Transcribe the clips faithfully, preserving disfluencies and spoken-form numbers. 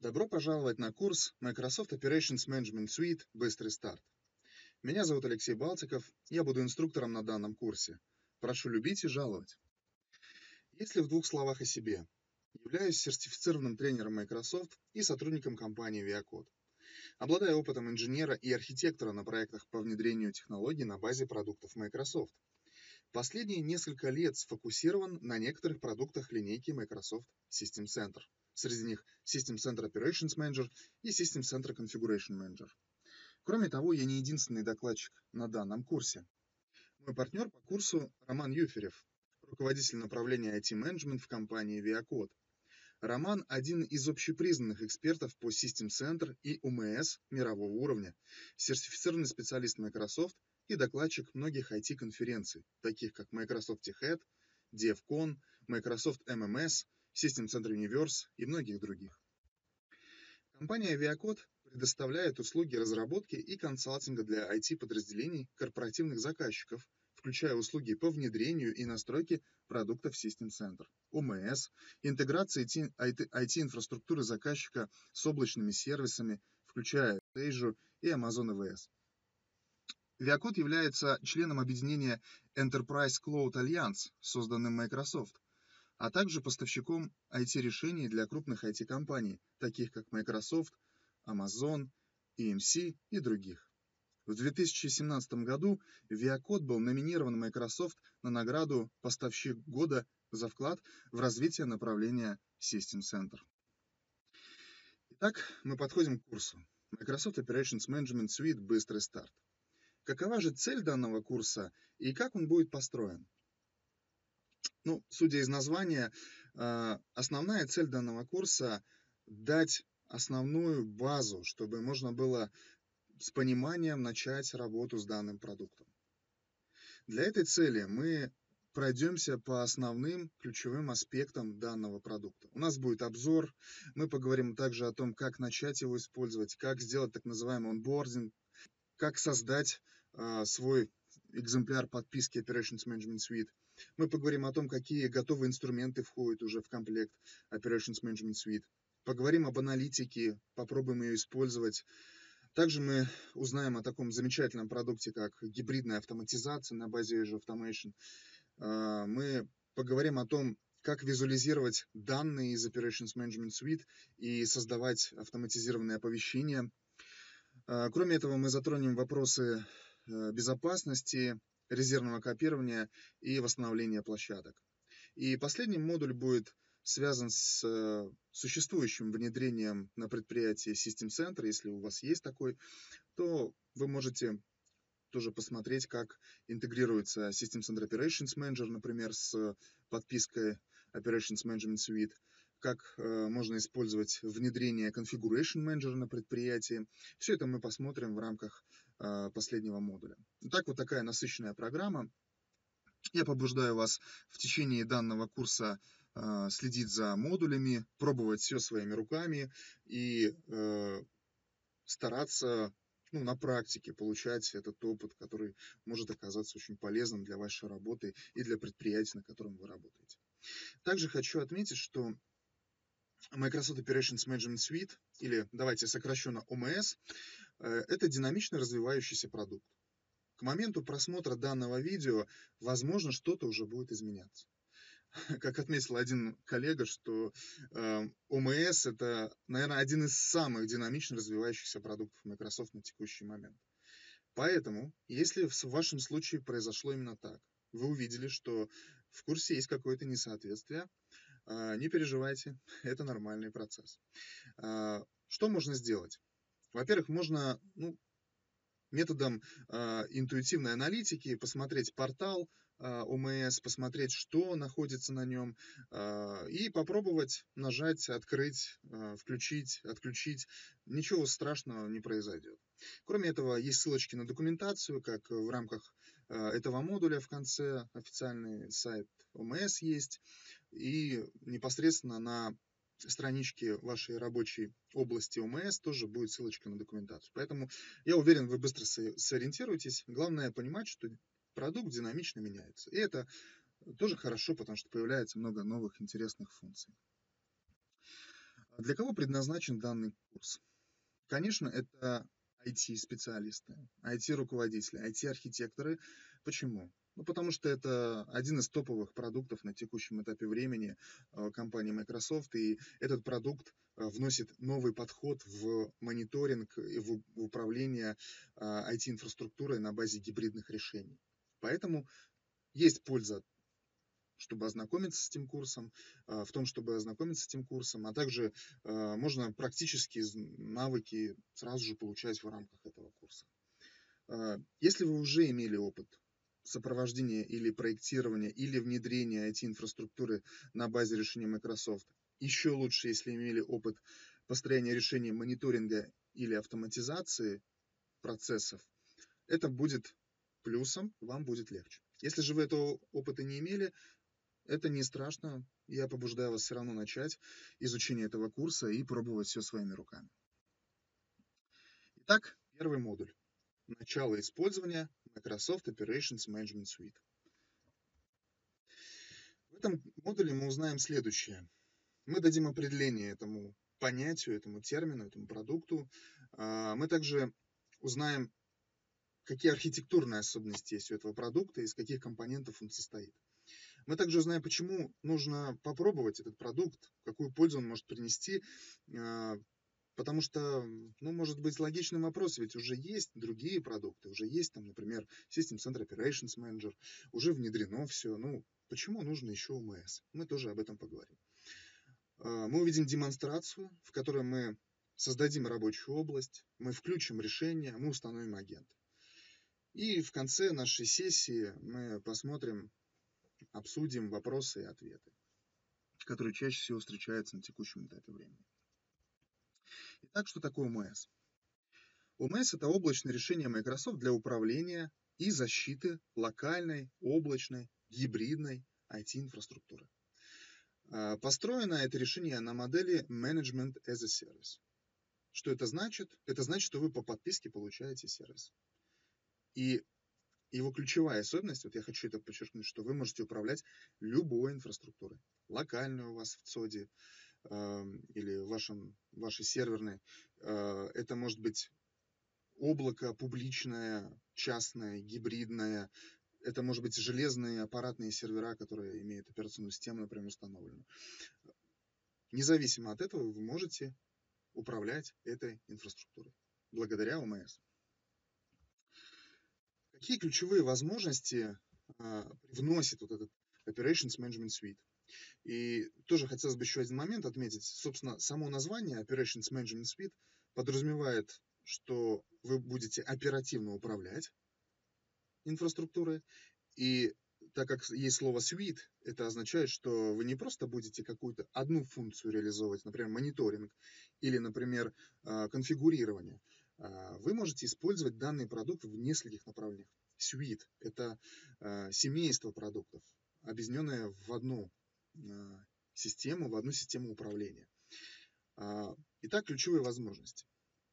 Добро пожаловать на курс Microsoft Operations Management Suite «Быстрый старт». Меня зовут Алексей Балтиков, я буду инструктором на данном курсе. Прошу любить и жаловать. Если в двух словах о себе. Являюсь сертифицированным тренером Microsoft и сотрудником компании ViaCode. Обладаю опытом инженера и архитектора на проектах по внедрению технологий на базе продуктов Microsoft. Последние несколько лет сфокусирован на некоторых продуктах линейки Microsoft System Center. Среди них System Center Operations Manager и System Center Configuration Manager. Кроме того, я не единственный докладчик на данном курсе. Мой партнер по курсу Роман Юферев, руководитель направления ай ти-менеджмент в компании ViaCode. Роман – один из общепризнанных экспертов по System Center и о эм эс мирового уровня, сертифицированный специалист Microsoft и докладчик многих ай ти-конференций, таких как Microsoft TechEd, DevCon, Microsoft эм эм эс, System Center Universe и многих других. Компания ViaCode предоставляет услуги разработки и консалтинга для ай ти-подразделений корпоративных заказчиков, включая услуги по внедрению и настройке продуктов System Center, о эм эс, интеграции ай ти-инфраструктуры заказчика с облачными сервисами, включая Azure и Amazon и ви эс. ViaCode является членом объединения Enterprise Cloud Alliance, созданным Microsoft, а также поставщиком ай ти-решений для крупных ай ти-компаний, таких как Microsoft, Amazon, и эм си и других. В две тысячи семнадцатом году ViaCode был номинирован Microsoft на награду «Поставщик года» за вклад в развитие направления System Center. Итак, мы подходим к курсу Microsoft Operations Management Suite «Быстрый старт». Какова же цель данного курса и как он будет построен? Ну, судя из названия, основная цель данного курса – дать основную базу, чтобы можно было с пониманием начать работу с данным продуктом. Для этой цели мы пройдемся по основным ключевым аспектам данного продукта. У нас будет обзор, мы поговорим также о том, как начать его использовать, как сделать так называемый онбординг, как создать э, свой экземпляр подписки Operations Management Suite. Мы поговорим о том, какие готовые инструменты входят уже в комплект Operations Management Suite. Поговорим об аналитике, попробуем ее использовать. Также мы узнаем о таком замечательном продукте, как гибридная автоматизация на базе Azure Automation. Мы поговорим о том, как визуализировать данные из Operations Management Suite и создавать автоматизированные оповещения. Кроме этого, мы затронем вопросы безопасности, резервного копирования и восстановления площадок. И последний модуль будет связан с существующим внедрением на предприятии System Center. Если у вас есть такой, то вы можете тоже посмотреть, как интегрируется System Center Operations Manager, например, с подпиской Operations Management Suite, как можно использовать внедрение Configuration Manager на предприятии. Все это мы посмотрим в рамках последнего модуля. Итак, вот такая насыщенная программа. Я побуждаю вас в течение данного курса э, следить за модулями, пробовать все своими руками и э, стараться ну, на практике получать этот опыт, который может оказаться очень полезным для вашей работы и для предприятия, на котором вы работаете. Также хочу отметить, что Microsoft Operations Management Suite, или давайте сокращенно о эм эс, э, это динамично развивающийся продукт. К моменту просмотра данного видео, возможно, что-то уже будет изменяться. Как отметил один коллега, что э, о эм эс – это, наверное, один из самых динамично развивающихся продуктов Microsoft на текущий момент. Поэтому, если в вашем случае произошло именно так, вы увидели, что в курсе есть какое-то несоответствие, э, не переживайте, это нормальный процесс. Э, что можно сделать? Во-первых, можно, ну, методом э, интуитивной аналитики посмотреть портал э, о эм эс, посмотреть, что находится на нем, э, и попробовать нажать, открыть, э, включить, отключить. Ничего страшного не произойдет. Кроме этого, есть ссылочки на документацию, как в рамках э, этого модуля в конце официальный сайт о эм эс есть, и непосредственно на страничке вашей рабочей области о эм эс тоже будет ссылочка на документацию. Поэтому я уверен, вы быстро сориентируетесь. Главное понимать, что продукт динамично меняется. И это тоже хорошо, потому что появляется много новых интересных функций. Для кого предназначен данный курс? Конечно, это ай ти-специалисты, ай ти-руководители, ай ти-архитекторы. Почему? Ну, потому что это один из топовых продуктов на текущем этапе времени э, компании Microsoft, и этот продукт э, вносит новый подход в мониторинг и в у- в управление э, ай ти-инфраструктурой на базе гибридных решений. Поэтому есть польза, чтобы ознакомиться с этим курсом, а, в том, чтобы ознакомиться с этим курсом, а также а, можно практические з- навыки сразу же получать в рамках этого курса. А, Если вы уже имели опыт сопровождения или проектирования, или внедрения ай ти-инфраструктуры на базе решений Microsoft, еще лучше, если имели опыт построения решений мониторинга или автоматизации процессов, это будет плюсом, вам будет легче. Если же вы этого опыта не имели, это не страшно. Я побуждаю вас все равно начать изучение этого курса и пробовать все своими руками. Итак, первый модуль. Начало использования Microsoft Operations Management Suite. В этом модуле мы узнаем следующее. Мы дадим определение этому понятию, этому термину, этому продукту. А, Мы также узнаем, какие архитектурные особенности есть у этого продукта, из каких компонентов он состоит. Мы также узнаем, почему нужно попробовать этот продукт, какую пользу он может принести, а, потому что, ну, может быть логичный вопрос, ведь уже есть другие продукты, уже есть там, например, System Center Operations Manager, уже внедрено все, ну, почему нужно еще о эм эс? Мы тоже об этом поговорим. А, Мы увидим демонстрацию, в которой мы создадим рабочую область, мы включим решение, мы установим агент. И в конце нашей сессии мы посмотрим, обсудим вопросы и ответы, которые чаще всего встречаются на текущем этапе времени. Итак, что такое о эм эс? о эм эс – это облачное решение Microsoft для управления и защиты локальной, облачной, гибридной ай ти-инфраструктуры. А, Построено это решение на модели Management as a Service. Что это значит? Это значит, что вы по подписке получаете сервис. И его ключевая особенность, вот я хочу это подчеркнуть, что вы можете управлять любой инфраструктурой. Локальной у вас в цоде, или в вашем, вашей серверной. Это может быть облако публичное, частное, гибридное. Это может быть железные аппаратные сервера, которые имеют операционную систему, например, установленную. Независимо от этого вы можете управлять этой инфраструктурой благодаря о эм эс. Какие ключевые возможности вносит вот этот Operations Management Suite? И тоже хотелось бы еще один момент отметить. Собственно, само название Operations Management Suite подразумевает, что вы будете оперативно управлять инфраструктурой. И так как есть слово suite, это означает, что вы не просто будете какую-то одну функцию реализовывать, например, мониторинг или, например, а, конфигурирование. А, Вы можете использовать данный продукт в нескольких направлениях. Suite – это а, семейство продуктов, объединенное в одну а, систему, в одну систему управления. А, Итак, ключевые возможности.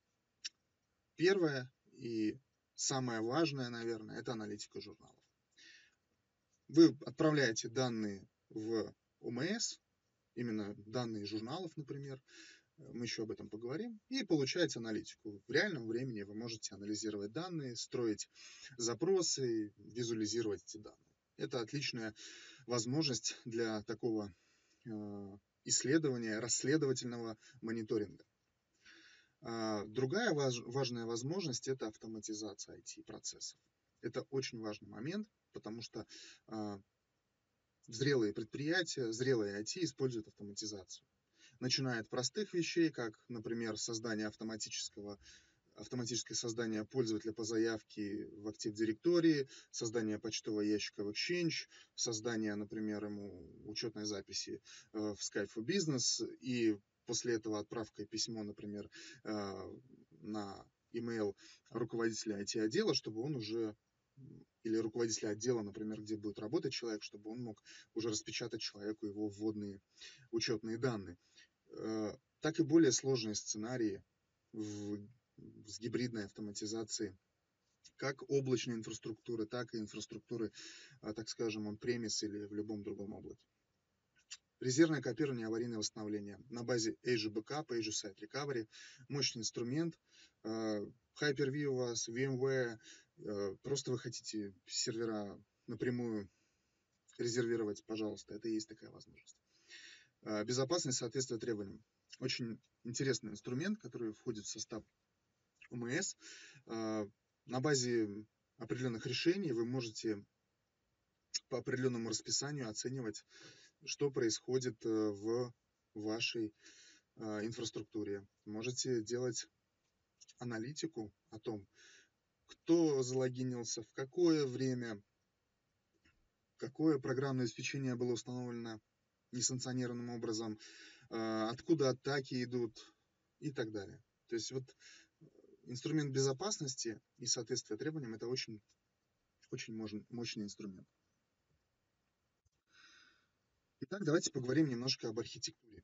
Первое и самое важное, наверное, это аналитика журналов. Вы отправляете данные в о эм эс, именно данные журналов, например, мы еще об этом поговорим, и получаете аналитику. В реальном времени вы можете анализировать данные, строить запросы, визуализировать эти данные. Это отличная возможность для такого э, исследования, расследовательного мониторинга. А, Другая важ, важная возможность – это автоматизация ай ти-процессов. Это очень важный момент, потому что а, зрелые предприятия, зрелые ай ти используют автоматизацию. Начиная от простых вещей, как, например, создание автоматического, автоматическое создание пользователя по заявке в Active Directory, создание почтового ящика в Exchange, создание, например, ему учетной записи э, в Skype for Business, и после этого отправка письмо, например, э, на email руководителя ай ти-отдела, чтобы он уже или руководителя отдела, например, где будет работать человек, чтобы он мог уже распечатать человеку его вводные учетные данные. Так и более сложные сценарии в, с гибридной автоматизацией как облачной инфраструктуры, так и инфраструктуры, так скажем, он-премис или в любом другом облаке. резервное копирование, аварийное восстановление на базе Azure Backup, Azure Site Recovery, мощный инструмент, Hyper-V у вас, VMware, просто вы хотите сервера напрямую резервировать, пожалуйста, это и есть такая возможность. Безопасность соответствует требованиям. Очень интересный инструмент, который входит в состав о эм эс. На базе определенных решений вы можете по определенному расписанию оценивать, что происходит в вашей инфраструктуре. Можете делать аналитику о том, кто залогинился, в какое время, какое программное обеспечение было установлено несанкционированным образом, откуда атаки идут и так далее. То есть вот инструмент безопасности и соответствия требованиям — это очень, очень мощный инструмент. Итак, давайте поговорим немножко об архитектуре.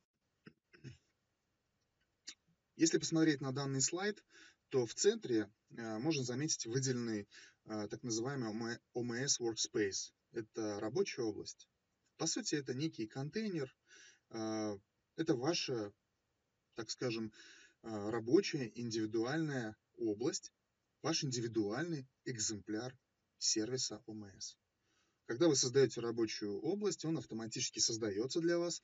Если посмотреть на данный слайд, то в центре можно заметить выделенный так называемый о эм эс Workspace. Это рабочая область. По сути, это некий контейнер. Это ваша, так скажем, рабочая индивидуальная область, ваш индивидуальный экземпляр сервиса о эм эс. Когда вы создаете рабочую область, он автоматически создается для вас.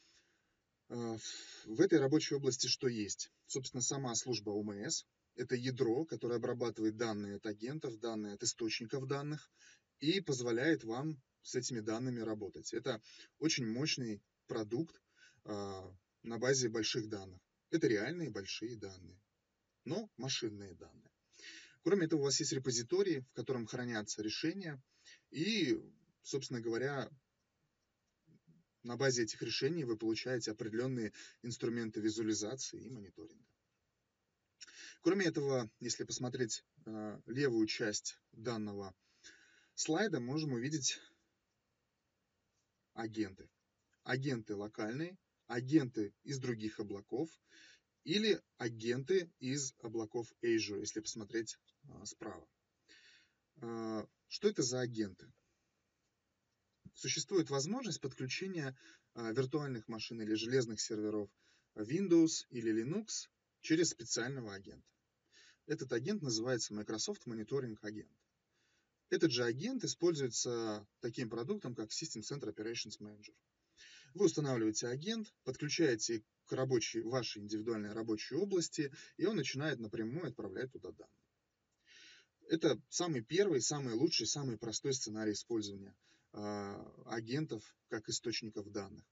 В этой рабочей области что есть? Собственно, сама служба о эм эс. Это ядро, которое обрабатывает данные от агентов, данные от источников данных и позволяет вам с этими данными работать. Это очень мощный продукт на базе больших данных. Это реальные большие данные, но машинные данные. Кроме этого, у вас есть репозиторий, в котором хранятся решения, и, собственно говоря, на базе этих решений вы получаете определенные инструменты визуализации и мониторинга. Кроме этого, если посмотреть э, левую часть данного слайда, можем увидеть агенты. Агенты локальные, агенты из других облаков или агенты из облаков Azure, если посмотреть э, справа. Э, что это за агенты? Существует возможность подключения э, виртуальных машин или железных серверов Windows или Linux через специального агента. Этот агент называется Microsoft Monitoring Agent. Этот же агент используется таким продуктом, как System Center Operations Manager. Вы устанавливаете агент, подключаете к рабочей, вашей индивидуальной рабочей области, и он начинает напрямую отправлять туда данные. Это самый первый, самый лучший, самый простой сценарий использования э, агентов как источников данных.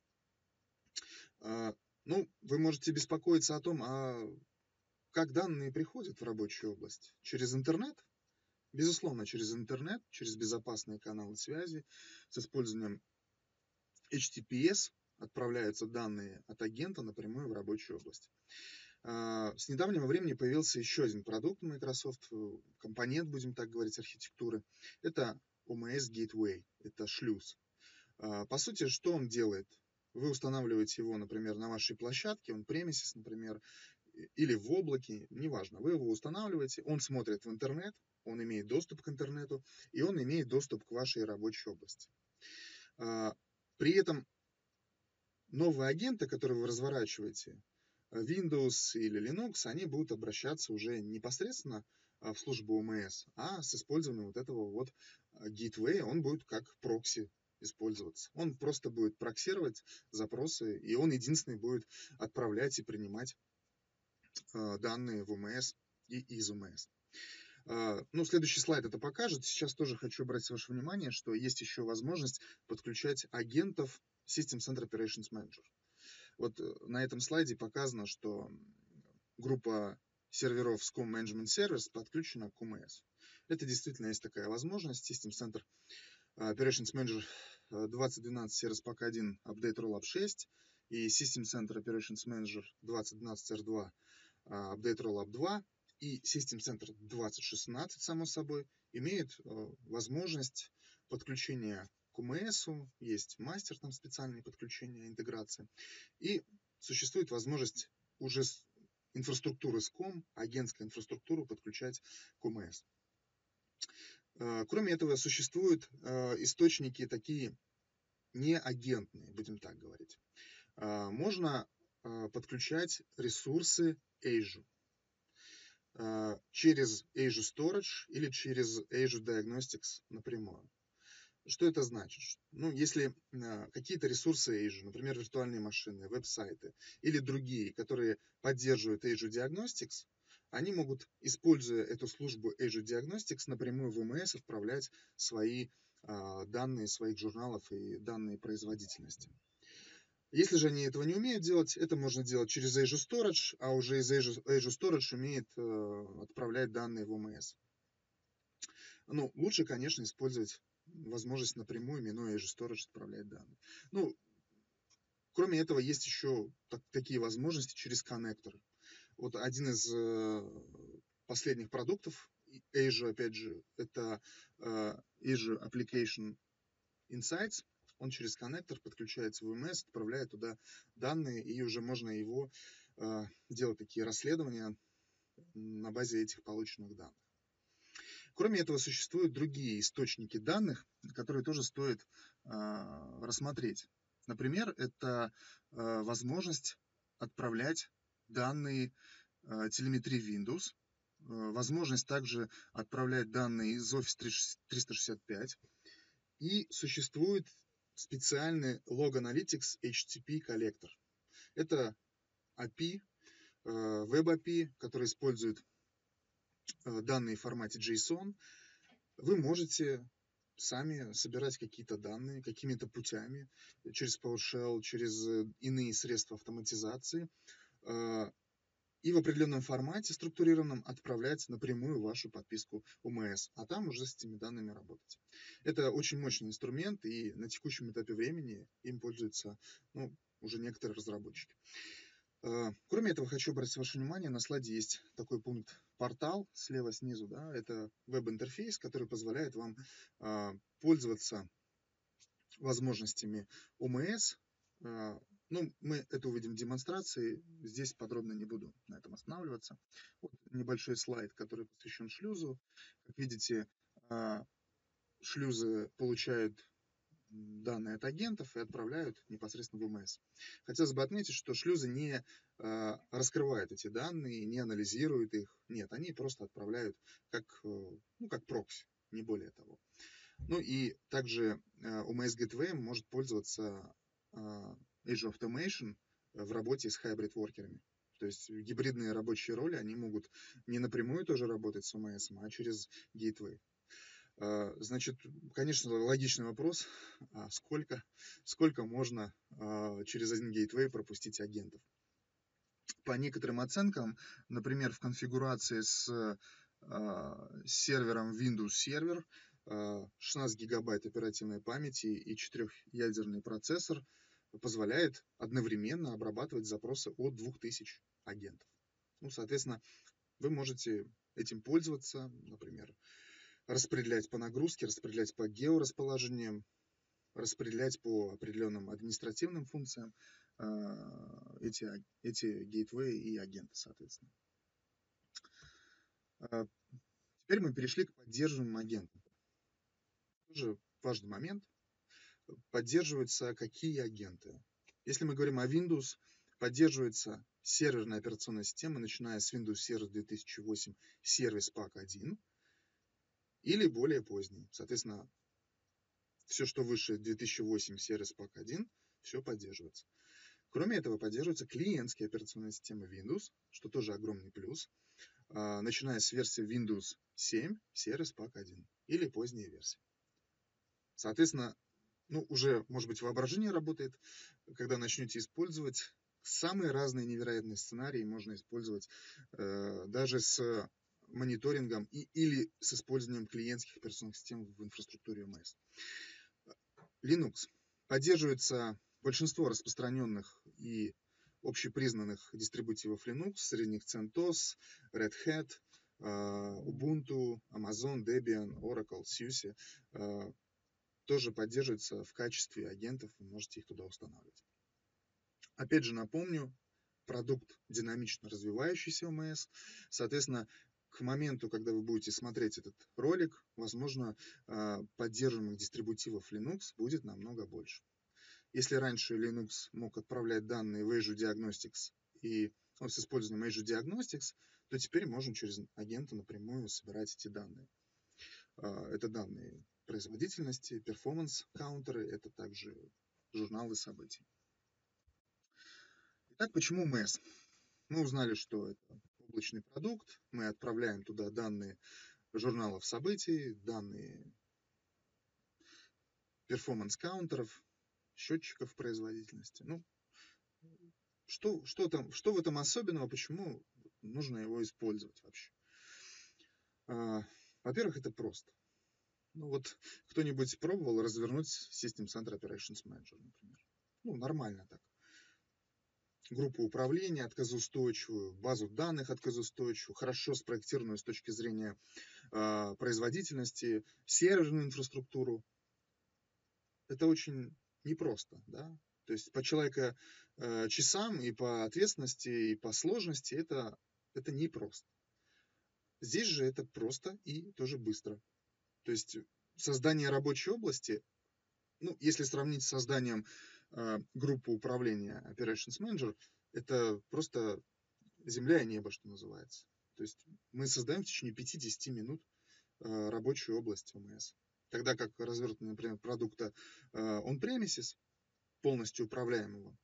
Э, ну, вы можете беспокоиться о том, а как данные приходят в рабочую область? Через интернет? Безусловно, через интернет, через безопасные каналы связи с использованием эйч ти ти пи эс отправляются данные от агента напрямую в рабочую область. С недавнего времени появился еще один продукт Microsoft, компонент, будем так говорить, архитектуры. Это о эм эс Gateway, это шлюз. По сути, что он делает? Вы устанавливаете его, например, на вашей площадке, он премисис, например, или в облаке, неважно. Вы его устанавливаете, он смотрит в интернет, он имеет доступ к интернету, и он имеет доступ к вашей рабочей области. При этом новые агенты, которые вы разворачиваете, Windows или Linux, они будут обращаться уже непосредственно в службу о эм эс, а с использованием вот этого вот Gateway он будет как прокси использоваться. Он просто будет проксировать запросы, и он единственный будет отправлять и принимать данные в о эм эс и из о эм эс. Ну, следующий слайд это покажет. Сейчас тоже хочу обратить ваше внимание, что есть еще возможность подключать агентов System Center Operations Manager. Вот на этом слайде показано, что группа серверов Scom Management Service подключена к о эм эс. Это действительно есть такая возможность. System Center Operations Manager двадцать двенадцать Service Pack один Update Rollup шесть и System Center Operations Manager двадцать двенадцать эр два Update Rollup два и System Center двадцать шестнадцать, само собой, имеют возможность подключения к о эм эс, есть мастер там специальные подключения, интеграция, и существует возможность уже инфраструктуры Scom, агентскую инфраструктуру подключать к о эм эс. Кроме этого, существуют источники такие, не агентные, будем так говорить. Можно подключать ресурсы Azure через Azure Storage или через Azure Diagnostics напрямую. Что это значит? Ну, если какие-то ресурсы Azure, например, виртуальные машины, веб-сайты или другие, которые поддерживают Azure Diagnostics, они могут, используя эту службу Azure Diagnostics, напрямую в эм эс отправлять свои данные своих журналов и данные производительности. Если же они этого не умеют делать, это можно делать через Azure Storage, а уже из Azure, Azure Storage умеет э, отправлять данные в эм эс. Ну, лучше, конечно, использовать возможность напрямую, минуя Azure Storage, отправлять данные. Ну, кроме этого, есть еще так, такие возможности через коннекторы. Вот один из э, последних продуктов Azure, опять же, это э, Azure Application Insights. Он через коннектор подключается в эм эс, отправляет туда данные, и уже можно его э, делать такие расследования на базе этих полученных данных. Кроме этого, существуют другие источники данных, которые тоже стоит э, рассмотреть. Например, это э, возможность отправлять данные э, телеметрии Windows, э, возможность также отправлять данные из Office триста шестьдесят пять, и существует специальный Log Analytics эйч ти ти пи коллектор. Это эй пи ай, Web эй пи ай, который использует данные в формате JSON. Вы можете сами собирать какие-то данные какими-то путями, через PowerShell, через иные средства автоматизации, и в определенном формате структурированном отправлять напрямую вашу подписку о эм эс, а там уже с этими данными работать. Это очень мощный инструмент, и на текущем этапе времени им пользуются ну, уже некоторые разработчики. Кроме этого, хочу обратить ваше внимание, на слайде есть такой пункт «Портал» слева снизу. Да, это веб-интерфейс, который позволяет вам пользоваться возможностями о эм эс. Ну, мы это увидим в демонстрации, здесь подробно не буду на этом останавливаться. Вот небольшой слайд, который посвящен шлюзу. Как видите, шлюзы получают данные от агентов и отправляют непосредственно в эм эс. Хотелось бы отметить, что шлюзы не раскрывают эти данные, не анализируют их. Нет, они просто отправляют как, ну, как прокси, не более того. Ну и также о эм эс Gateway может пользоваться Azure Automation в работе с hybrid-воркерами. То есть гибридные рабочие роли, они могут не напрямую тоже работать с эм эс, а через Gateway. Значит, конечно, логичный вопрос, а сколько, сколько можно через один Gateway пропустить агентов? По некоторым оценкам, например, в конфигурации с сервером Windows Server, шестнадцать гигабайт оперативной памяти и четырехъядерный процессор позволяет одновременно обрабатывать запросы от двух тысяч агентов. Ну, соответственно, вы можете этим пользоваться, например, распределять по нагрузке, распределять по георасположениям, распределять по определенным административным функциям эти, эти гейтвеи и агенты, соответственно. Теперь мы перешли к поддерживаемым агентам. Тоже важный момент. Поддерживаются какие агенты? Если мы говорим о Windows, поддерживается серверная операционная система, начиная с Windows Server две тысячи восемь Service Pack один или более поздний. Соответственно, все, что выше две тысячи восемь Service Pack один, все поддерживается. Кроме этого, поддерживаются клиентские операционные системы Windows, что тоже огромный плюс, начиная с версии Windows семь Service Pack один или поздние версии. Соответственно, ну, уже, может быть, воображение работает, когда начнете использовать самые разные невероятные сценарии можно использовать э, даже с мониторингом и, или с использованием клиентских операционных систем в инфраструктуре эм эс. Linux. Поддерживается большинство распространенных и общепризнанных дистрибутивов Linux, среди них CentOS, Red Hat, Ubuntu, Amazon, Debian, Oracle, SUSE. Тоже поддерживается в качестве агентов, вы можете их туда устанавливать. Опять же напомню, продукт динамично развивающийся эм эс, соответственно, к моменту, когда вы будете смотреть этот ролик, возможно, поддерживаемых дистрибутивов Linux будет намного больше. Если раньше Linux мог отправлять данные в Azure Diagnostics и ну, с использованием Azure Diagnostics, то теперь можем через агента напрямую собирать эти данные. Это данные производительности, перформанс-каунтеры, это также журналы событий. Итак, почему эм эс? Мы узнали, что это облачный продукт, мы отправляем туда данные журналов событий, данные перформанс-каунтеров, счетчиков производительности. Ну, что, что, там, что в этом особенного, почему нужно его использовать вообще? А, во-первых, это просто. Ну вот кто-нибудь пробовал развернуть System Center Operations Manager, например? Ну, нормально так. Группу управления отказоустойчивую, базу данных отказоустойчивую, хорошо спроектированную с точки зрения э, производительности, серверную инфраструктуру. Это очень непросто, да? То есть по человека э, часам и по ответственности, и по сложности это, это непросто. Здесь же это просто и тоже быстро. То есть создание рабочей области, ну, если сравнить с созданием э, группы управления Operations Manager, это просто земля и небо, что называется. То есть мы создаем в течение пяти-десяти минут э, рабочую область эм эс. Тогда как развертывание, например, продукта э, on-premises, полностью управляемого,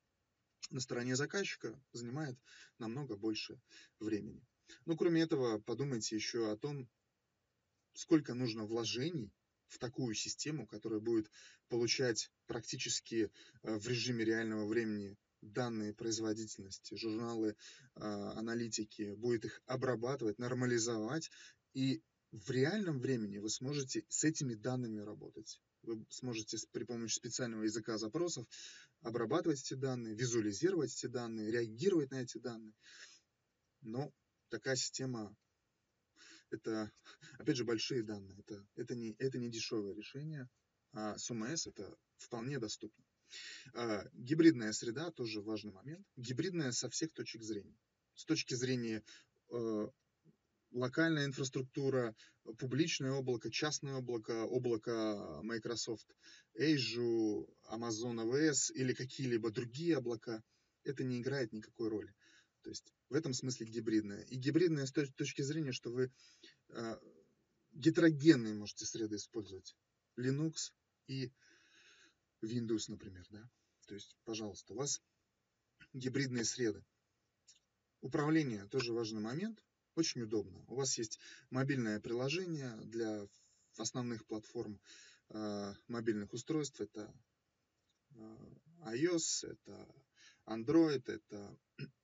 на стороне заказчика занимает намного больше времени. Ну, кроме этого, подумайте еще о том, сколько нужно вложений в такую систему, которая будет получать практически в режиме реального времени данные производительности, журналы э, аналитики, будет их обрабатывать, нормализовать, и в реальном времени вы сможете с этими данными работать. Вы сможете при помощи специального языка запросов обрабатывать эти данные, визуализировать эти данные, реагировать на эти данные. Но такая система, это, опять же, большие данные. Это, это, не, это не дешевое решение, а с эм эс это вполне доступно. А, гибридная среда тоже важный момент. Гибридная со всех точек зрения. С точки зрения э, локальная инфраструктура, публичное облако, частное облако, облако Microsoft Azure, Amazon эй ви эс или какие-либо другие облака, это не играет никакой роли. То есть в этом смысле гибридная. И гибридная с точки зрения, что вы э, гетерогенные можете среды использовать. Linux и Windows, например. Да? То есть, пожалуйста, у вас гибридные среды. Управление тоже важный момент. Очень удобно. У вас есть мобильное приложение для основных платформ э, мобильных устройств. Это э, iOS, это Android, это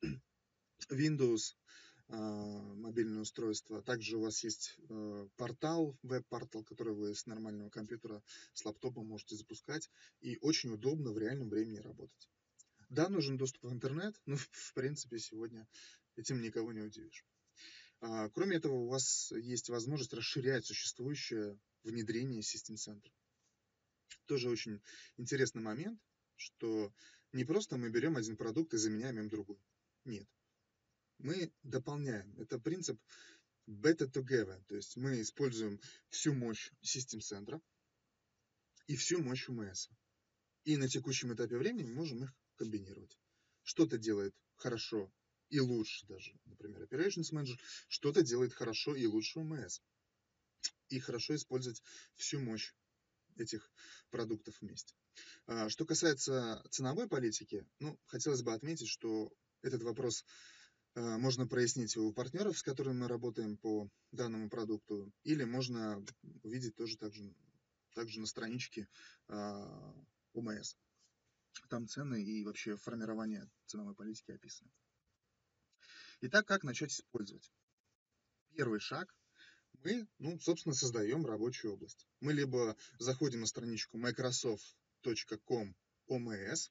Windows, э, мобильное устройство. Также у вас есть э, портал, веб-портал, который вы с нормального компьютера, с лаптопа можете запускать. И очень удобно в реальном времени работать. Да, нужен доступ в интернет, но в принципе сегодня этим никого не удивишь. А, кроме этого, у вас есть возможность расширять существующее внедрение System Center. Тоже очень интересный момент, что не просто мы берем один продукт и заменяем им другой. Нет. Мы дополняем. Это принцип better together. То есть мы используем всю мощь System Center и всю мощь эм эс. И на текущем этапе времени мы можем их комбинировать. Что-то делает хорошо и лучше даже, например, Operations Manager, что-то делает хорошо и лучше эм эс. И хорошо использовать всю мощь этих продуктов вместе. Что касается ценовой политики, ну, хотелось бы отметить, что этот вопрос можно прояснить у партнеров, с которыми мы работаем по данному продукту, или можно увидеть тоже также, также на страничке эм эс. Там цены и вообще формирование ценовой политики описаны. Итак, как начать использовать? Первый шаг. Мы, ну, собственно, создаем рабочую область. Мы либо заходим на страничку майкрософт точка ком эм эс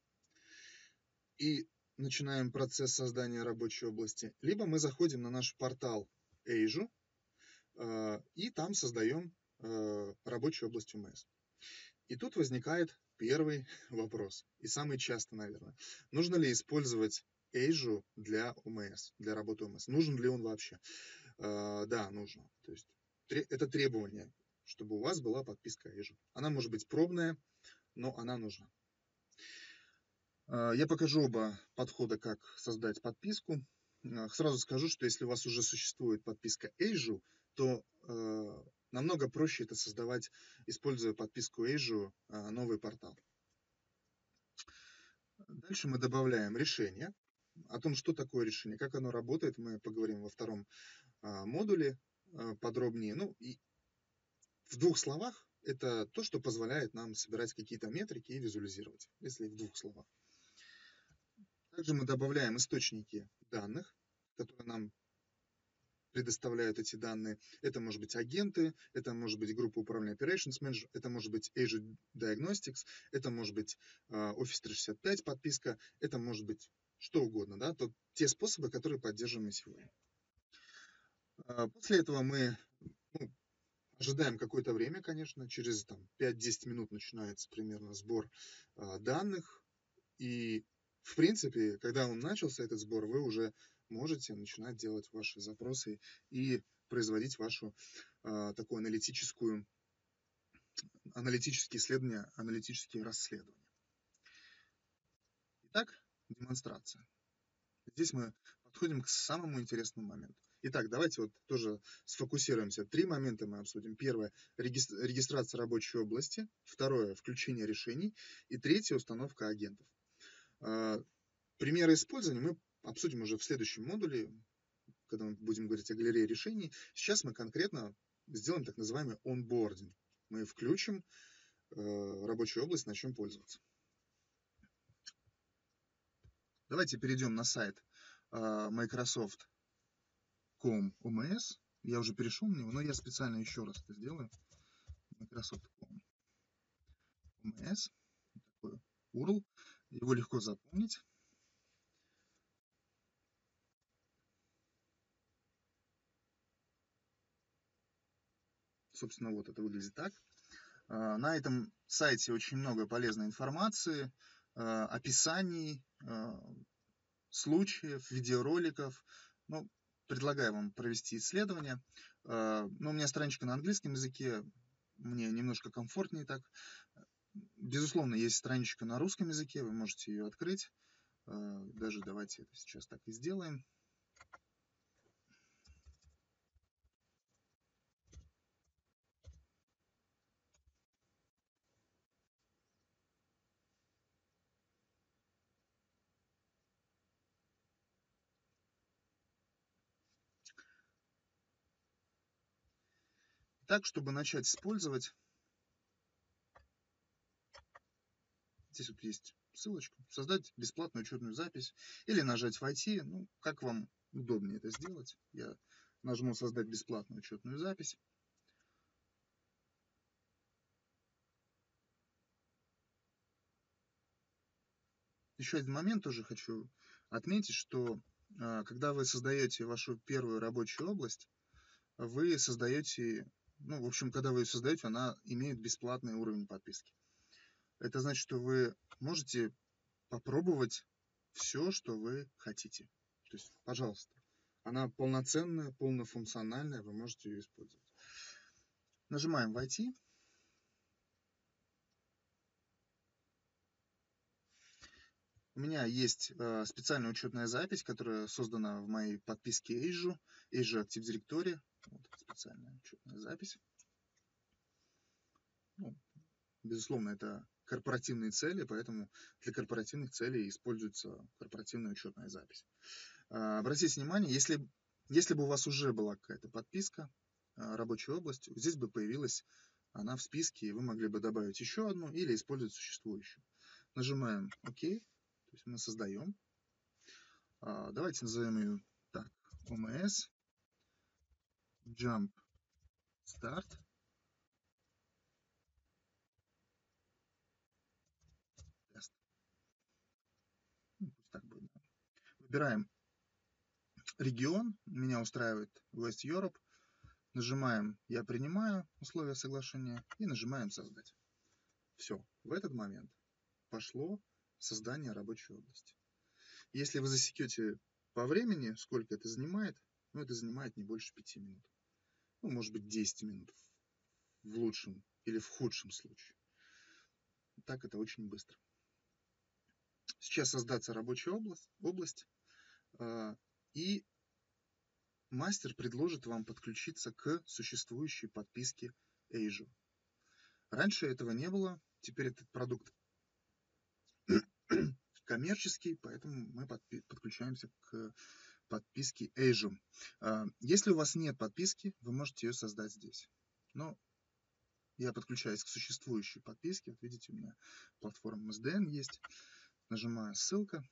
и начинаем процесс создания рабочей области, либо мы заходим на наш портал Azure э, и там создаем э, рабочую область эм эс. И тут возникает первый вопрос, и самый частый, наверное. Нужно ли использовать Azure для эм эс, для работы эм эс? Нужен ли он вообще? Э, да, нужно. То есть это требование, чтобы у вас была подписка Azure. Она может быть пробная, но она нужна. Я покажу оба подхода, как создать подписку. Сразу скажу, что если у вас уже существует подписка Azure, то э, намного проще это создавать, используя подписку Azure, э, новый портал. Дальше мы добавляем решение. О том, что такое решение, как оно работает, мы поговорим во втором э, модуле э, подробнее. Ну и в двух словах, это то, что позволяет нам собирать какие-то метрики и визуализировать, если в двух словах. Также мы добавляем источники данных, которые нам предоставляют эти данные. Это может быть агенты, это может быть группа управления Operations Manager, это может быть Azure Diagnostics, это может быть Office триста шестьдесят пять подписка, это может быть что угодно, да, то, те способы, которые поддерживаем сегодня. После этого мы ну, ожидаем какое-то время, конечно, через пять-десять минут начинается примерно сбор а, данных, и в принципе, когда он начался, этот сбор, вы уже можете начинать делать ваши запросы и производить вашу а, такую аналитическую, аналитические исследования, аналитические расследования. Итак, демонстрация. Здесь мы подходим к самому интересному моменту. Итак, давайте вот тоже сфокусируемся. Три момента мы обсудим. Первое – регистрация рабочей области. Второе – включение решений. И третье – установка агентов. Примеры использования мы обсудим уже в следующем модуле, когда мы будем говорить о галерее решений. Сейчас мы конкретно сделаем так называемый онбординг. Мы включим рабочую область, начнем пользоваться. Давайте перейдем на сайт Microsoft точка ком точка ом эс. Я уже перешел на него, но я специально еще раз это сделаю. Microsoft точка ком точка ом эс. Такой ю ар эл. Его легко запомнить. Собственно, вот это выглядит так. На этом сайте очень много полезной информации, описаний, случаев, видеороликов. Ну, предлагаю вам провести исследование. Но у меня страничка на английском языке, мне немножко комфортнее так. Безусловно, есть страничка на русском языке, вы можете ее открыть. Даже давайте это сейчас так и сделаем. Так, чтобы начать использовать, здесь вот есть ссылочка, создать бесплатную учетную запись или нажать «Войти», ну, как вам удобнее это сделать. Я нажму «Создать бесплатную учетную запись». Еще один момент тоже хочу отметить, что когда вы создаете вашу первую рабочую область, вы создаете, ну, в общем, когда вы ее создаете, она имеет бесплатный уровень подписки. Это значит, что вы можете попробовать все, что вы хотите. То есть, пожалуйста, она полноценная, полнофункциональная, вы можете ее использовать. Нажимаем «Войти». У меня есть э, специальная учетная запись, которая создана в моей подписке Azure, Azure Active Directory. Вот специальная учетная запись. Ну, безусловно, это корпоративные цели, поэтому для корпоративных целей используется корпоративная учетная запись. Э, обратите внимание, если, если бы у вас уже была какая-то подписка, э, рабочая область, здесь бы появилась она в списке, и вы могли бы добавить еще одну или использовать существующую. Нажимаем «Ок». То есть мы создаем. Давайте назовем ее так. о эм эс Jump Start. Тест. Ну, пусть так будет. Выбираем регион. Меня устраивает West Europe. Нажимаем «Я принимаю условия соглашения» и нажимаем «Создать». Все. В этот момент пошло создание рабочей области. Если вы засекете по времени, сколько это занимает, ну, это занимает не больше пяти минут. Ну, может быть, десять минут в лучшем или в худшем случае. Так это очень быстро. Сейчас создаться рабочая область, область и мастер предложит вам подключиться к существующей подписке Azure. Раньше этого не было, теперь этот продукт коммерческий, поэтому мы подключаемся к подписке Azure. Если у вас нет подписки, вы можете ее создать здесь. Но я подключаюсь к существующей подписке. Вот видите, у меня платформа эм эс ди эн есть. Нажимаю ссылка.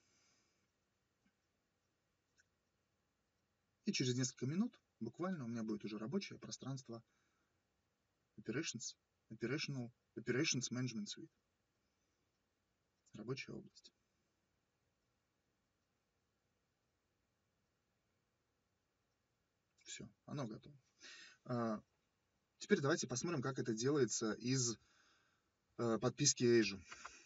И через несколько минут буквально у меня будет уже рабочее пространство Operations, Operational, Operations Management Suite. Рабочая область. Все, оно готово. Теперь давайте посмотрим, как это делается из подписки Azure.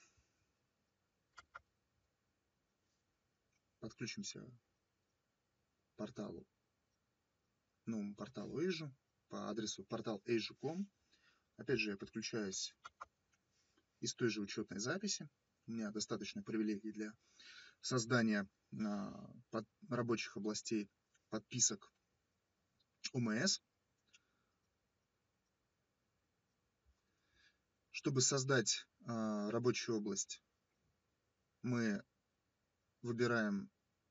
Подключимся к порталу, новому порталу Azure по адресу портал azure точка ком. Опять же, я подключаюсь из той же учетной записи. У меня достаточно привилегий для создания под рабочих областей подписок о эм эс. Чтобы создать э, рабочую область, мы выбираем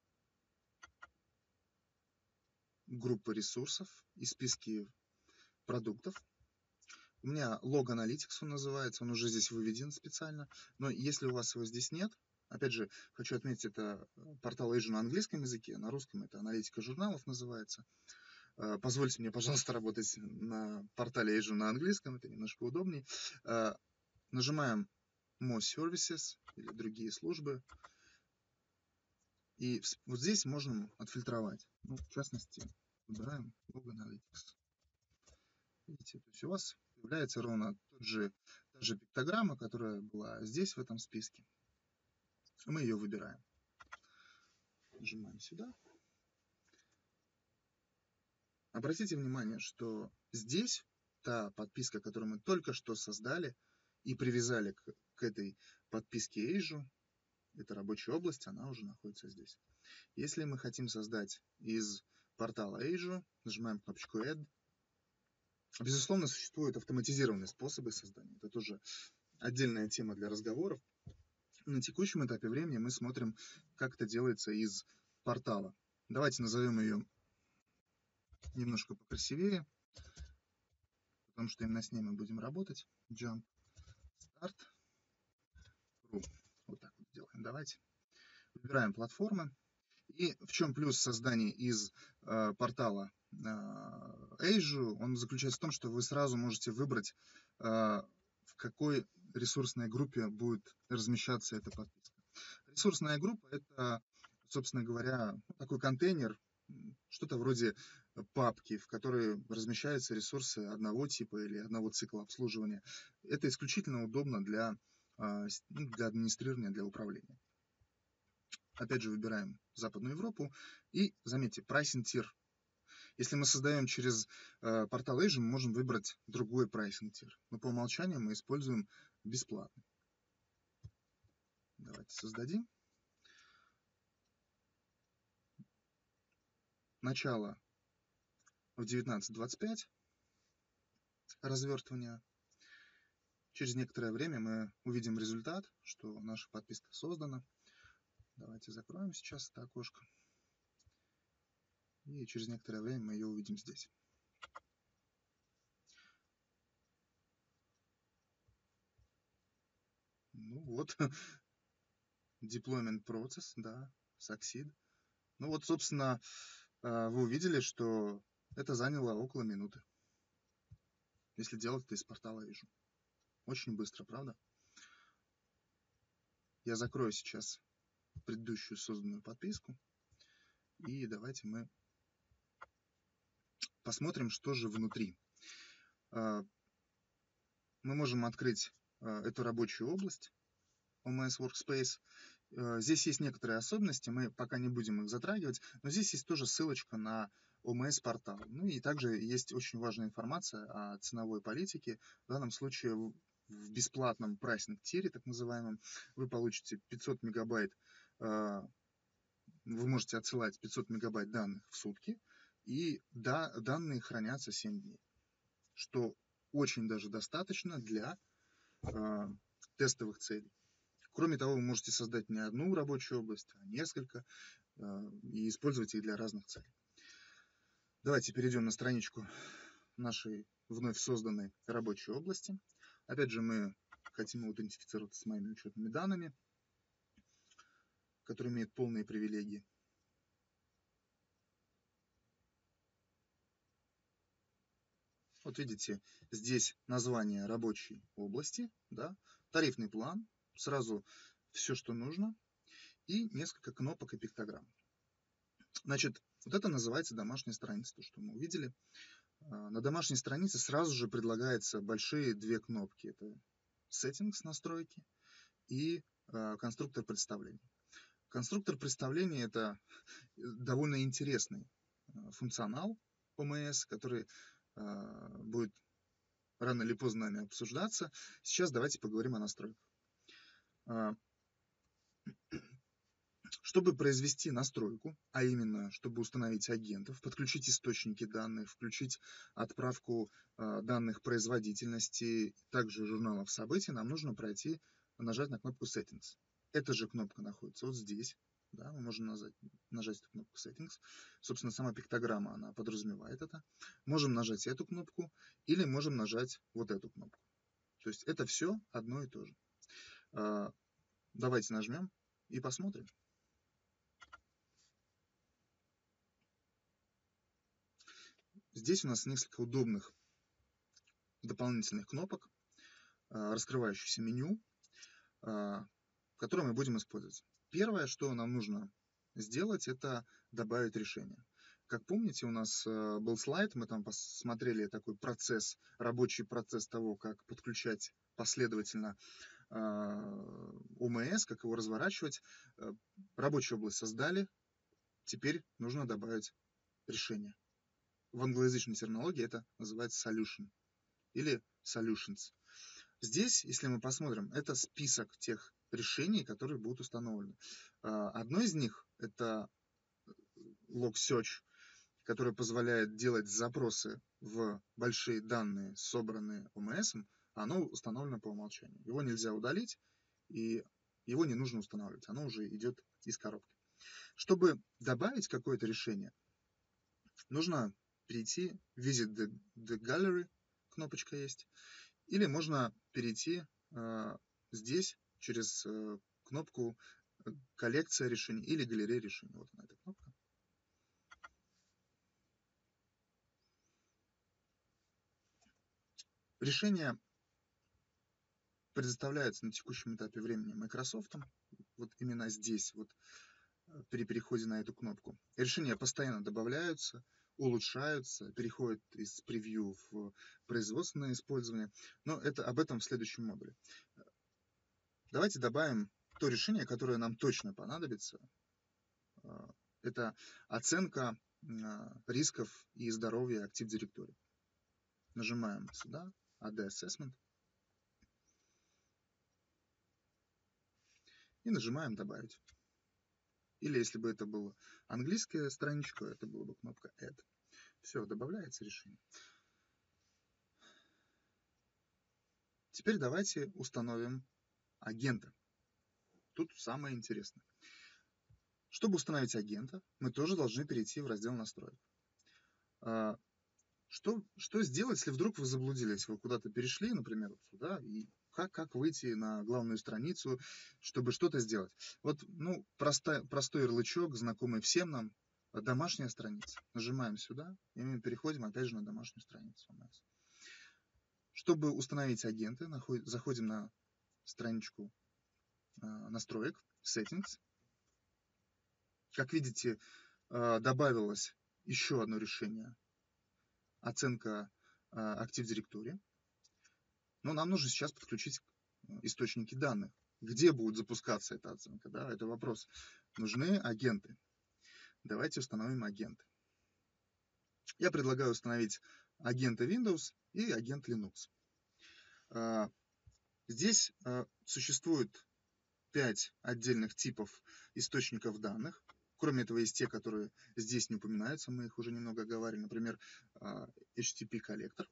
группы ресурсов и списки продуктов. У меня Log Analytics он называется, он уже здесь выведен специально. Но если у вас его здесь нет, опять же, хочу отметить, это портал Azure на английском языке, на русском это аналитика журналов называется. Э, позвольте мне, пожалуйста, работать на портале Azure на английском, это немножко удобнее. Э, нажимаем More Services или другие службы. И вот здесь можем отфильтровать. Ну, в частности, выбираем Log Analytics. Видите, то есть у вас появляется ровно тот же, та же пиктограмма, которая была здесь, в этом списке. Мы ее выбираем. Нажимаем сюда. Обратите внимание, что здесь та подписка, которую мы только что создали и привязали к, к этой подписке Azure, эта рабочая область, она уже находится здесь. Если мы хотим создать из портала Azure, нажимаем кнопочку Add. Безусловно, существуют автоматизированные способы создания. Это тоже отдельная тема для разговоров. На текущем этапе времени мы смотрим, как это делается из портала. Давайте назовем ее немножко покрасивее, потому что именно с ней мы будем работать. Jump Start. Вот так вот делаем. Давайте. Выбираем платформы. И в чем плюс создания из э, портала э, Azure? Он заключается в том, что вы сразу можете выбрать, э, в какой ресурсной группе будет размещаться эта подписка. Ресурсная группа – это, собственно говоря, такой контейнер, что-то вроде папки, в которой размещаются ресурсы одного типа или одного цикла обслуживания. Это исключительно удобно для, э, для администрирования, для управления. Опять же, выбираем Западную Европу и, заметьте, pricing tier. Если мы создаем через э, портал Azure, мы можем выбрать другой pricing tier. Но по умолчанию мы используем бесплатный. Давайте создадим. Начало в девятнадцать двадцать пять. Развертывание. Через некоторое время мы увидим результат, что наша подписка создана. Давайте закроем сейчас это окошко. И через некоторое время мы ее увидим здесь. Ну вот, deployment process, да, succeed. Ну вот, собственно, вы увидели, что это заняло около минуты, если делать это из портала Azure. Очень быстро, правда? Я закрою сейчас предыдущую созданную подписку. И давайте мы посмотрим, что же внутри. Мы можем открыть эту рабочую область о эм эс Workspace. Здесь есть некоторые особенности, мы пока не будем их затрагивать, но здесь есть тоже ссылочка на о эм эс портал. Ну и также есть очень важная информация о ценовой политике. В данном случае в бесплатном прайсинг-тире, так называемом, вы получите пятьсот мегабайт, вы можете отсылать пятьсот мегабайт данных в сутки, и да, данные хранятся семь дней, что очень даже достаточно для э, тестовых целей. Кроме того, вы можете создать не одну рабочую область, а несколько, э, и использовать их для разных целей. Давайте перейдем на страничку нашей вновь созданной рабочей области. Опять же, мы хотим аутентифицироваться с моими учетными данными, которые имеют полные привилегии. Вот видите, здесь название рабочей области, да, тарифный план, сразу все, что нужно, и несколько кнопок и пиктограмм. Значит, вот это называется домашняя страница, то, что мы увидели. На домашней странице сразу же предлагаются большие две кнопки. Это Settings, настройки, и конструктор представлений. Конструктор представлений — это довольно интересный функционал о эм эс, который будет рано или поздно нами обсуждаться. Сейчас давайте поговорим о настройках. Чтобы произвести настройку, а именно, чтобы установить агентов, подключить источники данных, включить отправку данных производительности, также журналов событий, нам нужно пройти, нажать на кнопку Settings. Эта же кнопка находится вот здесь. Да, мы можем нажать, нажать эту кнопку Settings. Собственно, сама пиктограмма, она подразумевает это. Можем нажать эту кнопку или можем нажать вот эту кнопку. То есть это все одно и то же. Давайте нажмем и посмотрим. Здесь у нас несколько удобных дополнительных кнопок, раскрывающихся меню, которые мы будем использовать. Первое, что нам нужно сделать, это добавить решение. Как помните, у нас был слайд, мы там посмотрели такой процесс, рабочий процесс того, как подключать последовательно о эм эс, как его разворачивать. Рабочую область создали, теперь нужно добавить решение. В англоязычной терминологии это называется solution или solutions. Здесь, если мы посмотрим, это список тех решений, которые будут установлены. Одно из них — это Log Search, которое позволяет делать запросы в большие данные, собранные о эм эс. Оно установлено по умолчанию. Его нельзя удалить, и его не нужно устанавливать. Оно уже идет из коробки. Чтобы добавить какое-то решение, нужно перейти Visit the, the Gallery, кнопочка есть, или можно перейти э, здесь через э, кнопку коллекция решений или галерея решений. Вот она, эта кнопка. Решение предоставляется на текущем этапе времени Microsoft. Вот именно здесь, вот при переходе на эту кнопку. Решения постоянно добавляются, улучшаются, переходят из превью в производственное использование. Но это об этом в следующем модуле. Давайте добавим то решение, которое нам точно понадобится. Это оценка рисков и здоровья Active Directory. Нажимаем сюда, эй ди Assessment. И нажимаем «Добавить». Или если бы это была английская страничка, это была бы кнопка Add. Все, добавляется решение. Теперь давайте установим агента. Тут самое интересное. Чтобы установить агента, мы тоже должны перейти в раздел настроек. Что, что сделать, если вдруг вы заблудились, вы куда-то перешли, например, вот сюда, и как, как выйти на главную страницу, чтобы что-то сделать? Вот, ну, простой, простой ярлычок, знакомый всем нам, домашняя страница. Нажимаем сюда, и мы переходим опять же на домашнюю страницу у нас. Чтобы установить агенты, заходим на страничку настроек, Settings. Как видите, добавилось еще одно решение. Оценка Active Directory. Но нам нужно сейчас подключить источники данных. Где будет запускаться эта оценка? Да, это вопрос. Нужны агенты. Давайте установим агенты. Я предлагаю установить агента Windows и агент Linux. Здесь э, существует пять отдельных типов источников данных. Кроме этого, есть те, которые здесь не упоминаются, мы их уже немного говорили, например, э, эйч ти ти пи коллектор.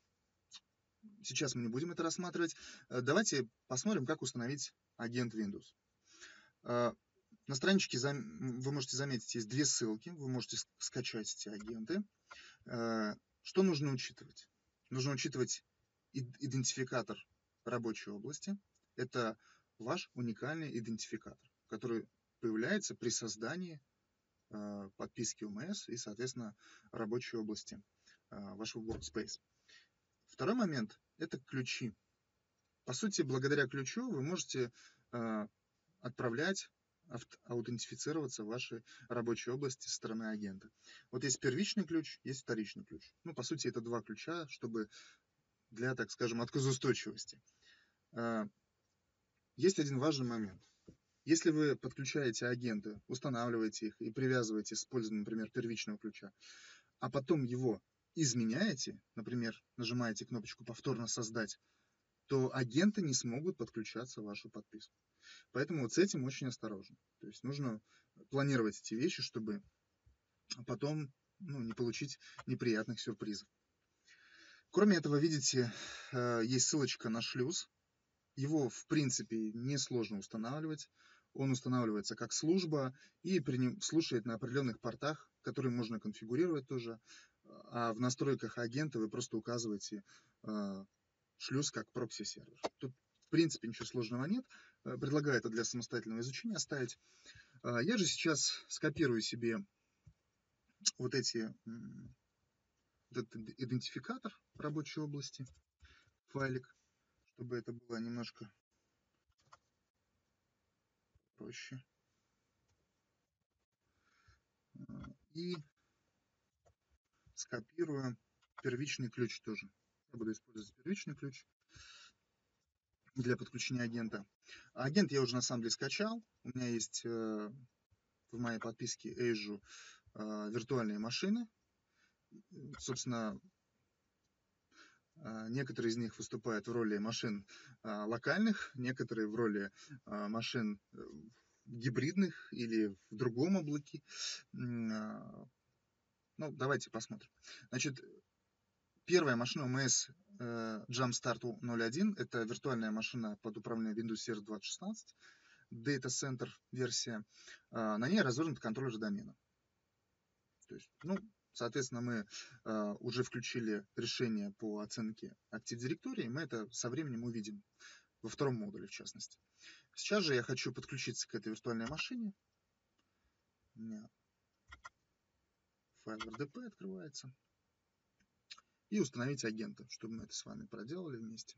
Сейчас мы не будем это рассматривать. Э, Давайте посмотрим, как установить агент Windows. Э, На страничке зам- вы можете заметить, есть две ссылки, вы можете ск- скачать эти агенты. Э, Что нужно учитывать? Нужно учитывать ид- идентификатор рабочей области. Это ваш уникальный идентификатор, который появляется при создании э, подписки о эм эс и, соответственно, рабочей области э, вашего workspace. Второй момент – это ключи. По сути, благодаря ключу вы можете э, отправлять, авт- аутентифицироваться в вашей рабочей области со стороны агента. Вот есть первичный ключ, есть вторичный ключ. Ну, по сути, это два ключа, чтобы для, так скажем, отказоустойчивости. Э, Есть один важный момент. Если вы подключаете агенты, устанавливаете их и привязываете с использованием, например, первичного ключа, а потом его изменяете, например, нажимаете кнопочку «Повторно создать», то агенты не смогут подключаться в вашу подписку. Поэтому вот с этим очень осторожно. То есть нужно планировать эти вещи, чтобы потом ну, не получить неприятных сюрпризов. Кроме этого, видите, э, есть ссылочка на шлюз. Его, в принципе, несложно устанавливать. Он устанавливается как служба и при нем слушает на определенных портах, которые можно конфигурировать тоже. А в настройках агента вы просто указываете э, шлюз как прокси-сервер. Тут, в принципе, ничего сложного нет. Э, Предлагаю это для самостоятельного изучения оставить. Э, Я же сейчас скопирую себе вот эти, м, вот этот идентификатор рабочей области, файлик, чтобы это было немножко проще. Э, И скопирую первичный ключ тоже. Я буду использовать первичный ключ для подключения агента. Агент я уже на самом деле скачал. У меня есть э, в моей подписке Azure э, виртуальные машины. Собственно, э, некоторые из них выступают в роли машин э, локальных, некоторые в роли э, машин э, гибридных или в другом облаке. М, э, Ну, давайте посмотрим. Значит, первая машина о эм эс э, Jumpstart ноль один. Это виртуальная машина под управлением Windows Server двадцать шестнадцать, Data Center версия. Э, На ней развернут контроллер домена. То есть, ну, соответственно, мы э, уже включили решение по оценке Active Directory, и мы это со временем увидим во втором модуле, в частности. Сейчас же я хочу подключиться к этой виртуальной машине. У меня файл эр дэ пи открывается. И установить агента, чтобы мы это с вами проделали вместе.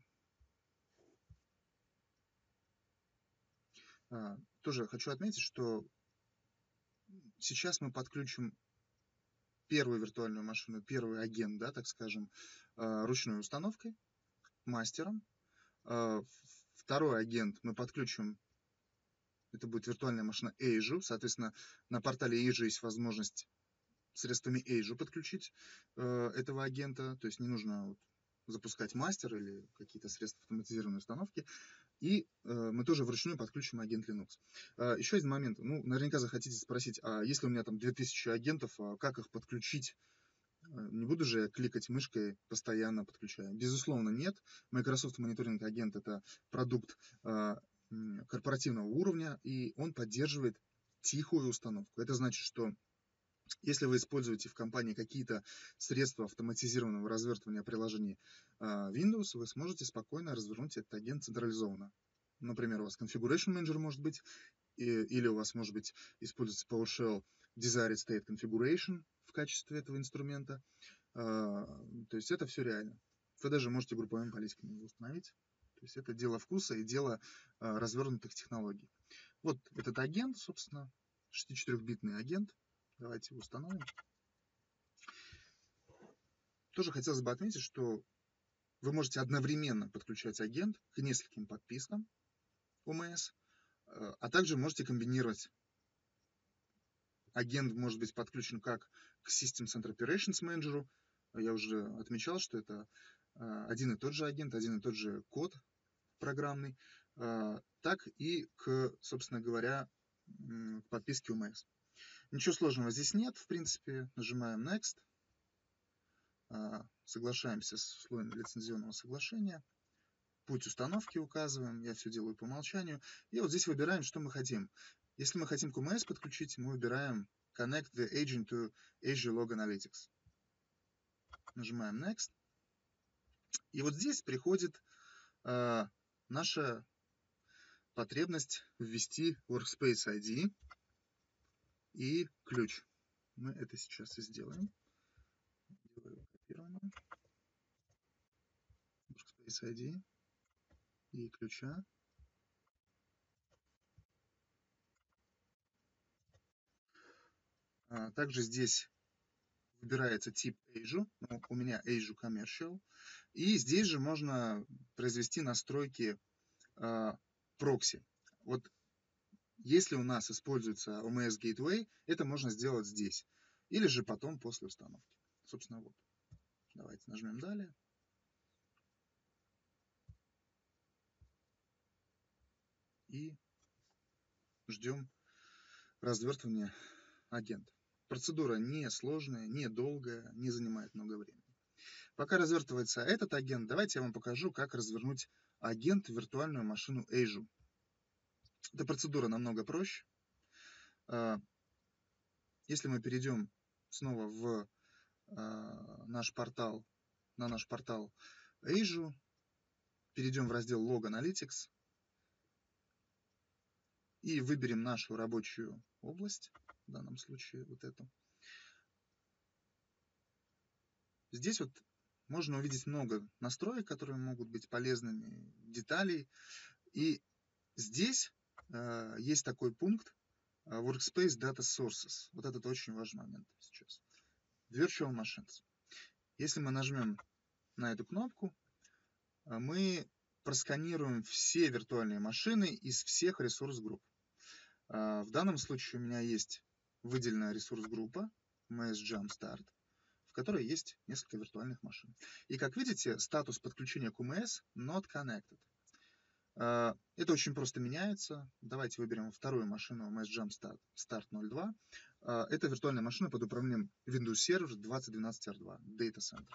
А, Тоже хочу отметить, что сейчас мы подключим первую виртуальную машину, первый агент, да, так скажем, а, ручной установкой, мастером. А, Второй агент мы подключим, это будет виртуальная машина Azure, соответственно, на портале Azure есть возможность средствами Azure подключить э, этого агента, то есть не нужно вот запускать мастер или какие-то средства автоматизированной установки. И э, мы тоже вручную подключим агент Linux. Э, еще один момент. Ну, наверняка захотите спросить, а если у меня там две тысячи агентов, а как их подключить? Э, Не буду же я кликать мышкой, постоянно подключая. Безусловно, нет. Microsoft Monitoring Agent – это продукт э, корпоративного уровня, и он поддерживает тихую установку. Это значит, что если вы используете в компании какие-то средства автоматизированного развертывания приложений Windows, вы сможете спокойно развернуть этот агент централизованно. Например, у вас Configuration Manager может быть, или у вас может быть используется PowerShell Desired State Configuration в качестве этого инструмента. То есть это все реально. Вы даже можете групповыми политиками его установить. То есть это дело вкуса и дело развернутых технологий. Вот этот агент, собственно, шестидесятичетырёхбитный агент. Давайте его установим. Тоже хотелось бы отметить, что вы можете одновременно подключать агент к нескольким подпискам о эм эс, а также можете комбинировать. Агент может быть подключен как к System Center Operations Manager. Я уже отмечал, что это один и тот же агент, один и тот же код программный, так и к, собственно говоря, к подписке о эм эс. Ничего сложного здесь нет, в принципе. Нажимаем Next. Соглашаемся с условиями лицензионного соглашения. Путь установки указываем. Я все делаю по умолчанию. И вот здесь выбираем, что мы хотим. Если мы хотим к о эм эс подключить, мы выбираем Connect the agent to Azure Log Analytics. Нажимаем Next. И вот здесь приходит э, наша потребность ввести Workspace ай ди и ключ. Мы это сейчас и сделаем. Делаю копирование. Workspace ай ди и ключа. А, также здесь выбирается тип Azure. Ну, у меня Azure Commercial. И здесь же можно произвести настройки э, прокси. Вот если у нас используется о эм эс Gateway, это можно сделать здесь. Или же потом после установки. Собственно, вот. Давайте нажмем далее. И ждем развертывания агента. Процедура не сложная, не долгая, не занимает много времени. Пока развертывается этот агент, давайте я вам покажу, как развернуть агент в виртуальную машину Azure. Эта процедура намного проще. Если мы перейдем снова в наш портал, на наш портал Azure, перейдем в раздел Log Analytics и выберем нашу рабочую область, в данном случае вот эту. Здесь вот можно увидеть много настроек, которые могут быть полезными, деталей. И здесь э, есть такой пункт э, Workspace Data Sources. Вот этот очень важный момент сейчас. Virtual Machines. Если мы нажмем на эту кнопку, э, мы просканируем все виртуальные машины из всех ресурс-групп. Э, в данном случае у меня есть выделенная ресурс-группа эм эс Jumpstart, в которой есть несколько виртуальных машин. И как видите, статус подключения к о эм эс Not Connected. Это очень просто меняется. Давайте выберем вторую машину эм эс Jumpstart Start ноль два. Это виртуальная машина под управлением Windows Server двадцать двенадцать эр два Data Center.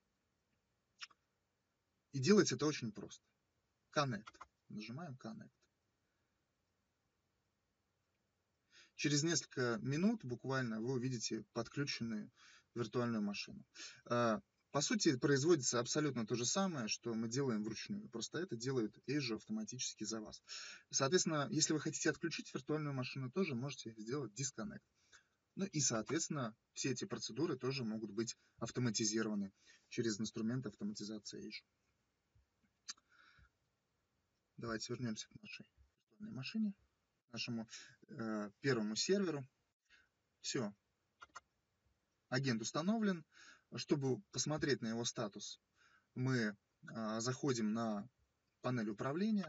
И делать это очень просто. Connect. Нажимаем Connect. Через несколько минут буквально вы увидите подключенную виртуальную машину. По сути, производится абсолютно то же самое, что мы делаем вручную. Просто это делает Azure автоматически за вас. Соответственно, если вы хотите отключить виртуальную машину, тоже можете сделать disconnect. Ну и, соответственно, все эти процедуры тоже могут быть автоматизированы через инструмент автоматизации Azure. Давайте вернемся к нашей виртуальной машине, нашему э, первому серверу. Все. Агент установлен. Чтобы посмотреть на его статус, мы э, заходим на панель управления.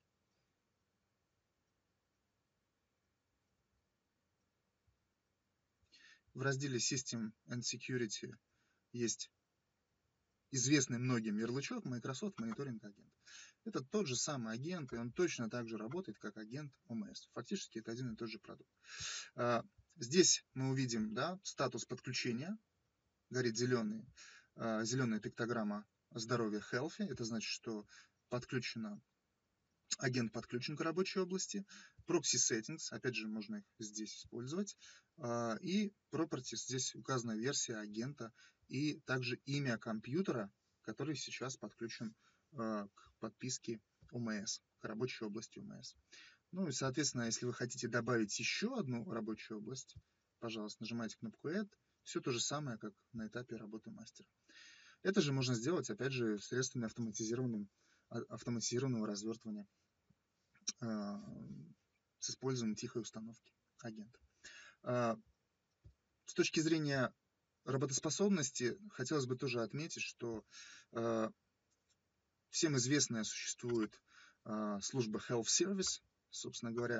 В разделе System and Security есть известный многим ярлычок Microsoft Monitoring Agent. Это тот же самый агент, и он точно так же работает, как агент о эм эс. Фактически это один и тот же продукт. Здесь мы увидим, да, статус подключения. Горит зеленый, зеленая пиктограмма здоровья Healthy. Это значит, что подключена, агент подключен к рабочей области. Proxy Settings, опять же, можно их здесь использовать. И Properties, здесь указана версия агента и также имя компьютера, который сейчас подключен к подписке о эм эс, к рабочей области о эм эс. Ну и, соответственно, если вы хотите добавить еще одну рабочую область, пожалуйста, нажимайте кнопку Add. Все то же самое, как на этапе работы мастера. Это же можно сделать, опять же, средствами автоматизированным, автоматизированного развертывания э, с использованием тихой установки агента. Э, с точки зрения работоспособности, хотелось бы тоже отметить, что э, всем известная существует э, служба Health Service. Собственно говоря,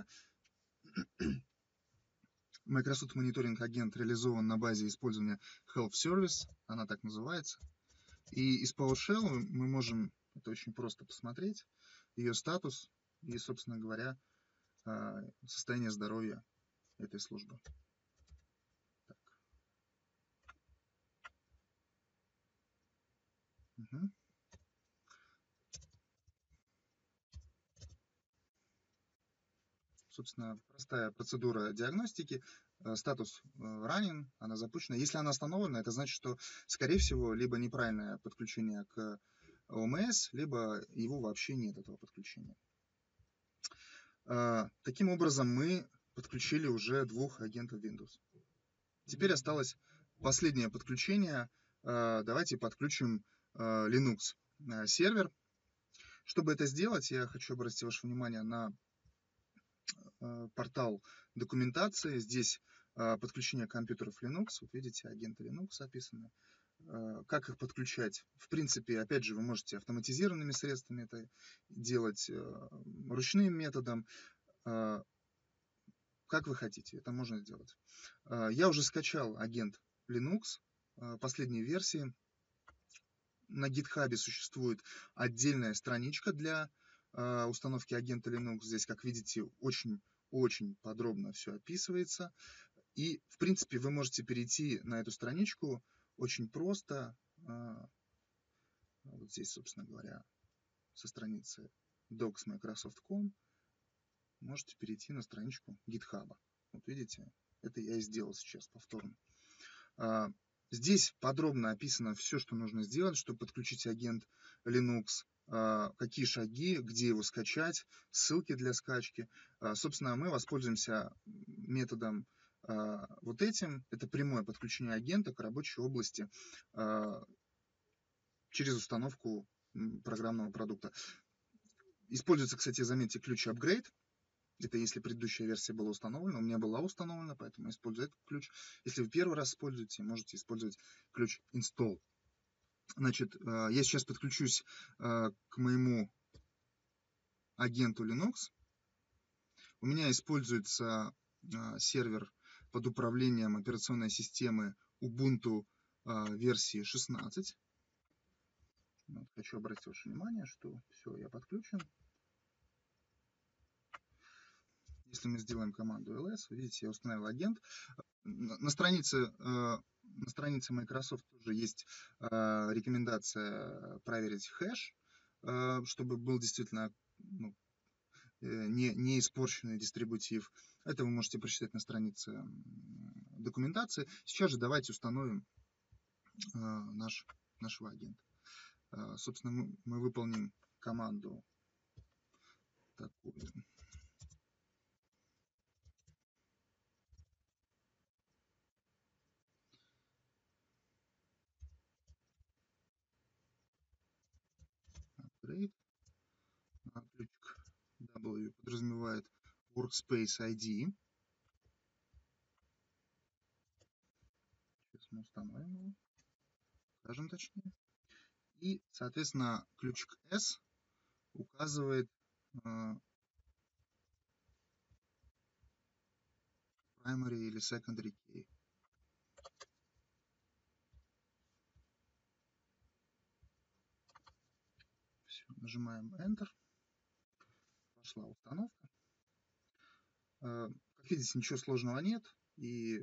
Microsoft Monitoring Agent реализован на базе использования Health Service, она так называется. И из PowerShell мы можем, это очень просто посмотреть, ее статус и, собственно говоря, состояние здоровья этой службы. Так. Угу. Собственно, простая процедура диагностики. Статус ранен, она запущена. Если она остановлена, это значит, что, скорее всего, либо неправильное подключение к ОМС, либо его вообще нет, этого подключения. Таким образом, мы подключили уже двух агентов Windows. Теперь осталось последнее подключение. Давайте подключим Linux сервер. Чтобы это сделать, я хочу обратить ваше внимание на портал документации. Здесь подключение компьютеров Linux. Вот видите, агенты Linux описаны. Как их подключать? В принципе, опять же, вы можете автоматизированными средствами это делать, ручным методом. Как вы хотите, это можно сделать. Я уже скачал агент Linux последней версии. На GitHub существует отдельная страничка для установки агента Linux. Здесь, как видите, очень-очень подробно все описывается. И, в принципе, вы можете перейти на эту страничку очень просто. Вот здесь, собственно говоря, со страницы docs microsoft точка com можете перейти на страничку GitHub. Вот видите, это я и сделал сейчас повторно. Здесь подробно описано все, что нужно сделать, чтобы подключить агент Linux, какие шаги, где его скачать, ссылки для скачки. Собственно, мы воспользуемся методом вот этим. Это прямое подключение агента к рабочей области через установку программного продукта. Используется, кстати, заметьте, ключ upgrade. Это если предыдущая версия была установлена. У меня была установлена, поэтому использую этот ключ. Если вы первый раз используете, можете использовать ключ install. Значит, я сейчас подключусь к моему агенту Linux. У меня используется сервер под управлением операционной системы Ubuntu версии шестнадцать. Вот, хочу обратить ваше внимание, что все, я подключен. Если мы сделаем команду ls, вы видите, я установил агент. На странице, на странице Microsoft тоже есть рекомендация проверить хэш, чтобы был действительно ну, не, не испорченный дистрибутив. Это вы можете прочитать на странице документации. Сейчас же давайте установим наш, нашего агента. Собственно, мы, мы выполним команду такую. Upgrade. Ключик W подразумевает Workspace ай ди. Сейчас мы установим его. Скажем точнее. И, соответственно, ключик S указывает э, primary или secondary key. Все, нажимаем Enter. Пошла установка. Э, как видите, ничего сложного нет. И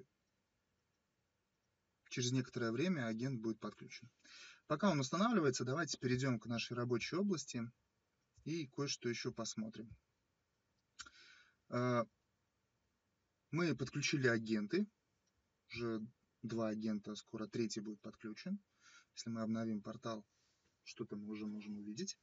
через некоторое время агент будет подключен. Пока он устанавливается, давайте перейдем к нашей рабочей области и кое-что еще посмотрим. Э, мы подключили агенты. Уже два агента, скоро третий будет подключен. Если мы обновим портал, что-то мы уже можем увидеть.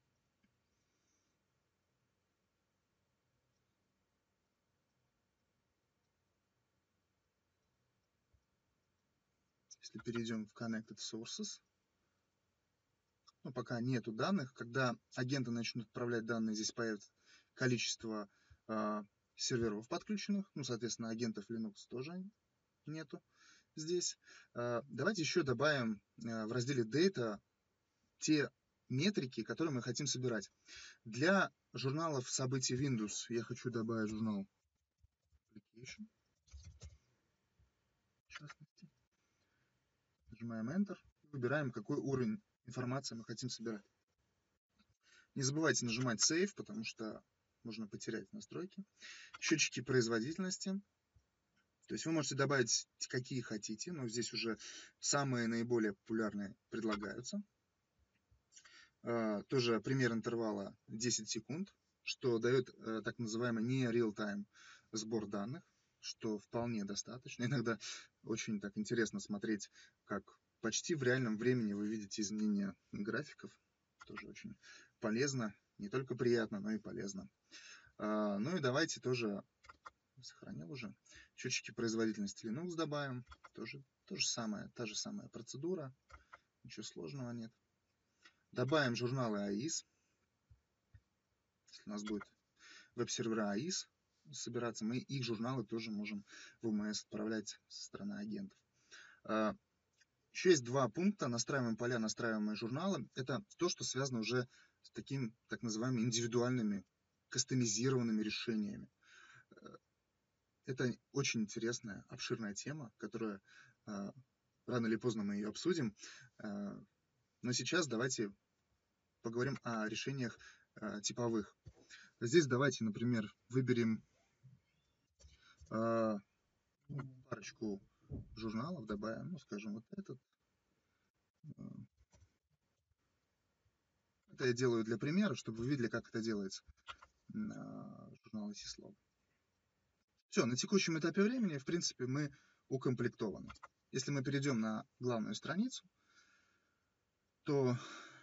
Если перейдем в Connected Sources, ну, пока нету данных. Когда агенты начнут отправлять данные, здесь появится количество э, серверов подключенных. Ну, соответственно, агентов Linux тоже нету здесь. Э, давайте еще добавим э, в разделе Data те метрики, которые мы хотим собирать. Для журналов событий Windows я хочу добавить журнал Application. В частности. Нажимаем Enter и выбираем, какой уровень информации мы хотим собирать. Не забывайте нажимать Save, потому что можно потерять настройки. Счетчики производительности. То есть вы можете добавить какие хотите, но здесь уже самые наиболее популярные предлагаются. Тоже пример интервала десять секунд, что дает так называемый не real-time сбор данных, что вполне достаточно. Иногда очень так интересно смотреть, как почти в реальном времени вы видите изменения графиков. Тоже очень полезно, не только приятно, но и полезно. Ну и давайте тоже, сохранил уже, счетчики производительности Linux добавим. Тоже то же самое, та же самая процедура, ничего сложного нет. Добавим журналы эй ай эс. Если у нас будет веб-сервера эй ай эс собираться, мы их журналы тоже можем в о эм эс отправлять со стороны агентов. Еще есть два пункта. Настраиваем поля, настраиваемые журналы. Это то, что связано уже с такими так называемыми индивидуальными, кастомизированными решениями. Это очень интересная, обширная тема, которая рано или поздно мы ее обсудим. Но сейчас давайте поговорим о решениях типовых. Здесь давайте, например, выберем парочку журналов, добавим, ну, скажем, вот этот. Это я делаю для примера, чтобы вы видели, как это делается на журнале Syslog. Все, на текущем этапе времени, в принципе, мы укомплектованы. Если мы перейдем на главную страницу, то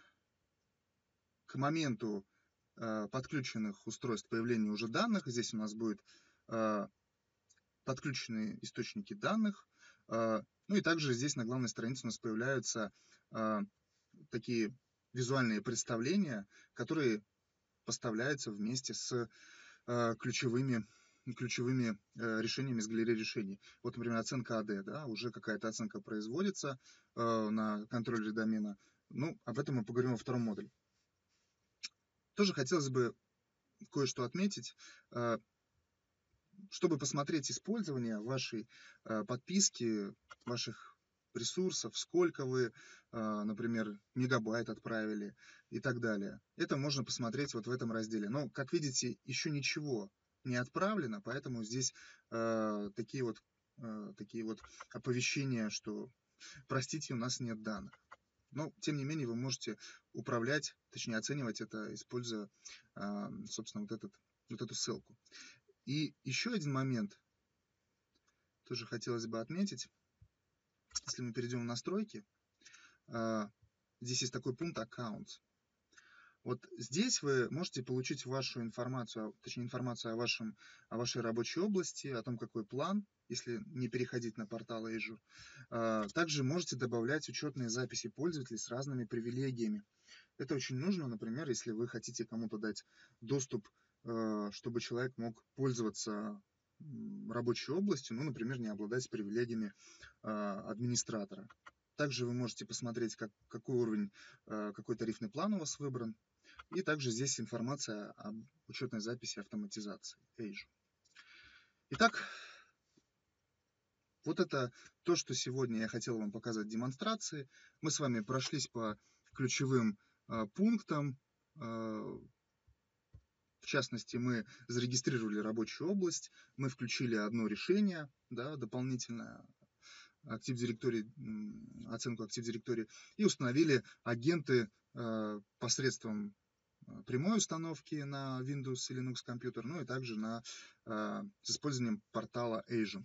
к моменту э, подключенных устройств появления уже данных, здесь у нас будет э, подключенные источники данных, э, ну и также здесь на главной странице у нас появляются э, такие визуальные представления, которые поставляются вместе с э, ключевыми, ключевыми э, решениями из галереи решений. Вот, например, оценка эй ди, да, уже какая-то оценка производится э, на контроллере домена. Ну, об этом мы поговорим во втором модуле. Тоже хотелось бы кое-что отметить. Э, чтобы посмотреть использование вашей э, подписки, ваших ресурсов, сколько вы, например, мегабайт отправили и так далее. Это можно посмотреть вот в этом разделе. Но, как видите, еще ничего не отправлено, поэтому здесь э, такие, вот, э, такие вот оповещения, что, простите, у нас нет данных. Но, тем не менее, вы можете управлять, точнее оценивать это, используя, э, собственно, вот, этот, вот эту ссылку. И еще один момент тоже хотелось бы отметить. Если мы перейдем в настройки, здесь есть такой пункт Accounts. Вот здесь вы можете получить вашу информацию, точнее информацию о, вашем, о вашей рабочей области, о том, какой план, если не переходить на портал Azure. Также можете добавлять учетные записи пользователей с разными привилегиями. Это очень нужно, например, если вы хотите кому-то дать доступ, чтобы человек мог пользоваться рабочей областью, ну, например, не обладать привилегиями администратора. Также вы можете посмотреть, как, какой уровень, какой тарифный план у вас выбран. И также здесь информация об учетной записи автоматизации Azure. Итак, вот это то, что сегодня я хотел вам показать в демонстрации. Мы с вами прошлись по ключевым пунктам. В частности, мы зарегистрировали рабочую область, мы включили одно решение, да, дополнительное, Active Directory, оценку Active Directory, и установили агенты э, посредством прямой установки на Windows и Linux компьютер, ну и также на, э, с использованием портала Azure.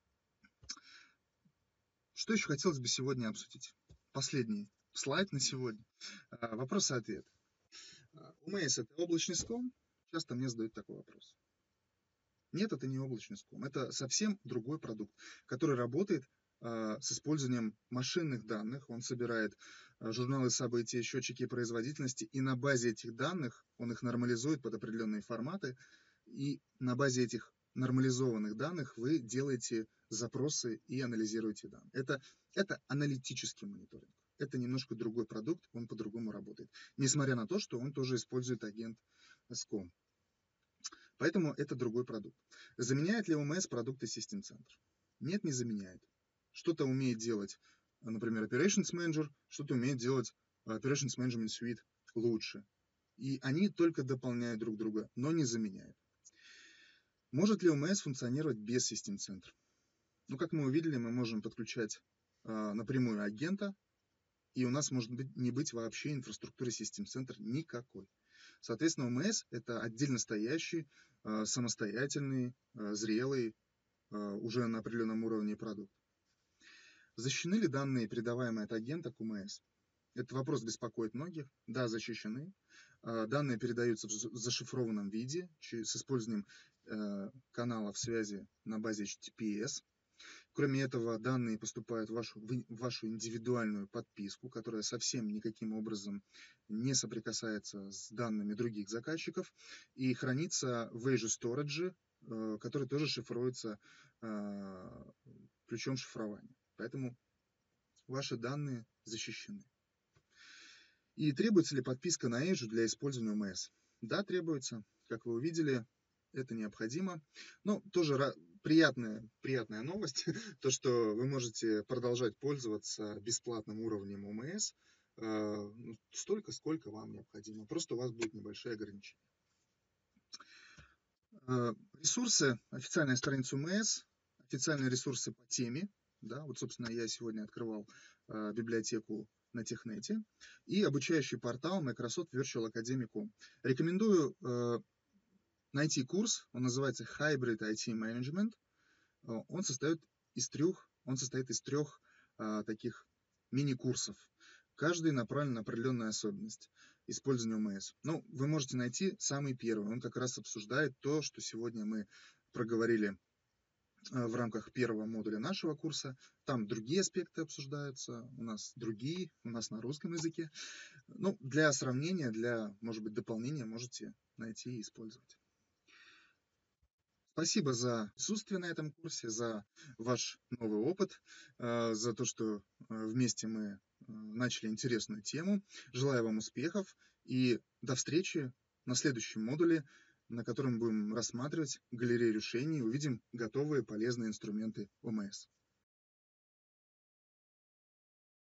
Что еще хотелось бы сегодня обсудить? Последний слайд на сегодня. Э, вопрос и ответ. о эм эс это облачный ском? Часто мне задают такой вопрос. Нет, это не облачный ском. Это совсем другой продукт, который работает э, с использованием машинных данных. Он собирает э, журналы событий, счетчики производительности, и на базе этих данных он их нормализует под определенные форматы. И на базе этих нормализованных данных вы делаете запросы и анализируете данные. Это, это аналитический мониторинг. Это немножко другой продукт, он по-другому работает. Несмотря на то, что он тоже использует агент ском. Поэтому это другой продукт. Заменяет ли о эм эс продукты System Center? Нет, не заменяет. Что-то умеет делать, например, Operations Manager, что-то умеет делать Operations Management Suite лучше. и они только дополняют друг друга, но не заменяют. Может ли о эм эс функционировать без систем-центра? Ну, как мы увидели, мы можем подключать э, напрямую агента, и у нас может быть, не быть вообще инфраструктуры систем-центр никакой. Соответственно, о эм эс – это отдельно стоящий, э, самостоятельный, э, зрелый, э, уже на определенном уровне продукт. Защищены ли данные, передаваемые от агента к о эм эс? Этот вопрос беспокоит многих. Да, защищены. Э, данные передаются в зашифрованном виде с использованием э, каналов связи на базе эйч ти ти пи эс. Кроме этого, данные поступают в вашу, в вашу индивидуальную подписку, которая совсем никаким образом не соприкасается с данными других заказчиков и хранится в Azure Storage, э, который тоже шифруется э, ключом шифрования. Поэтому ваши данные защищены. И требуется ли подписка на Azure для использования о эм эс? Да, требуется. Как вы увидели, это необходимо. Но тоже приятная, приятная новость, то, что вы можете продолжать пользоваться бесплатным уровнем о эм эс э, столько, сколько вам необходимо. Просто у вас будет небольшие ограничения. Э, ресурсы, официальная страница о эм эс, официальные ресурсы по теме. Да, вот, собственно, я сегодня открывал э, библиотеку на Технете и обучающий портал Microsoft Virtual Academy точка ком. Рекомендую э, найти курс, он называется Hybrid ай ти Management. Он состоит из трех, он состоит из трех а, таких мини-курсов. Каждый направлен на определенную особенность использования о эм эс. Ну, вы можете найти самый первый. Он как раз обсуждает то, что сегодня мы проговорили в рамках первого модуля нашего курса. Там другие аспекты обсуждаются, у нас другие, у нас на русском языке. Ну, для сравнения, для, может быть, дополнения можете найти и использовать. Спасибо за присутствие на этом курсе, за ваш новый опыт, за то, что вместе мы начали интересную тему. Желаю вам успехов и до встречи на следующем модуле, на котором будем рассматривать галерею решений и увидим готовые полезные инструменты о эм эс.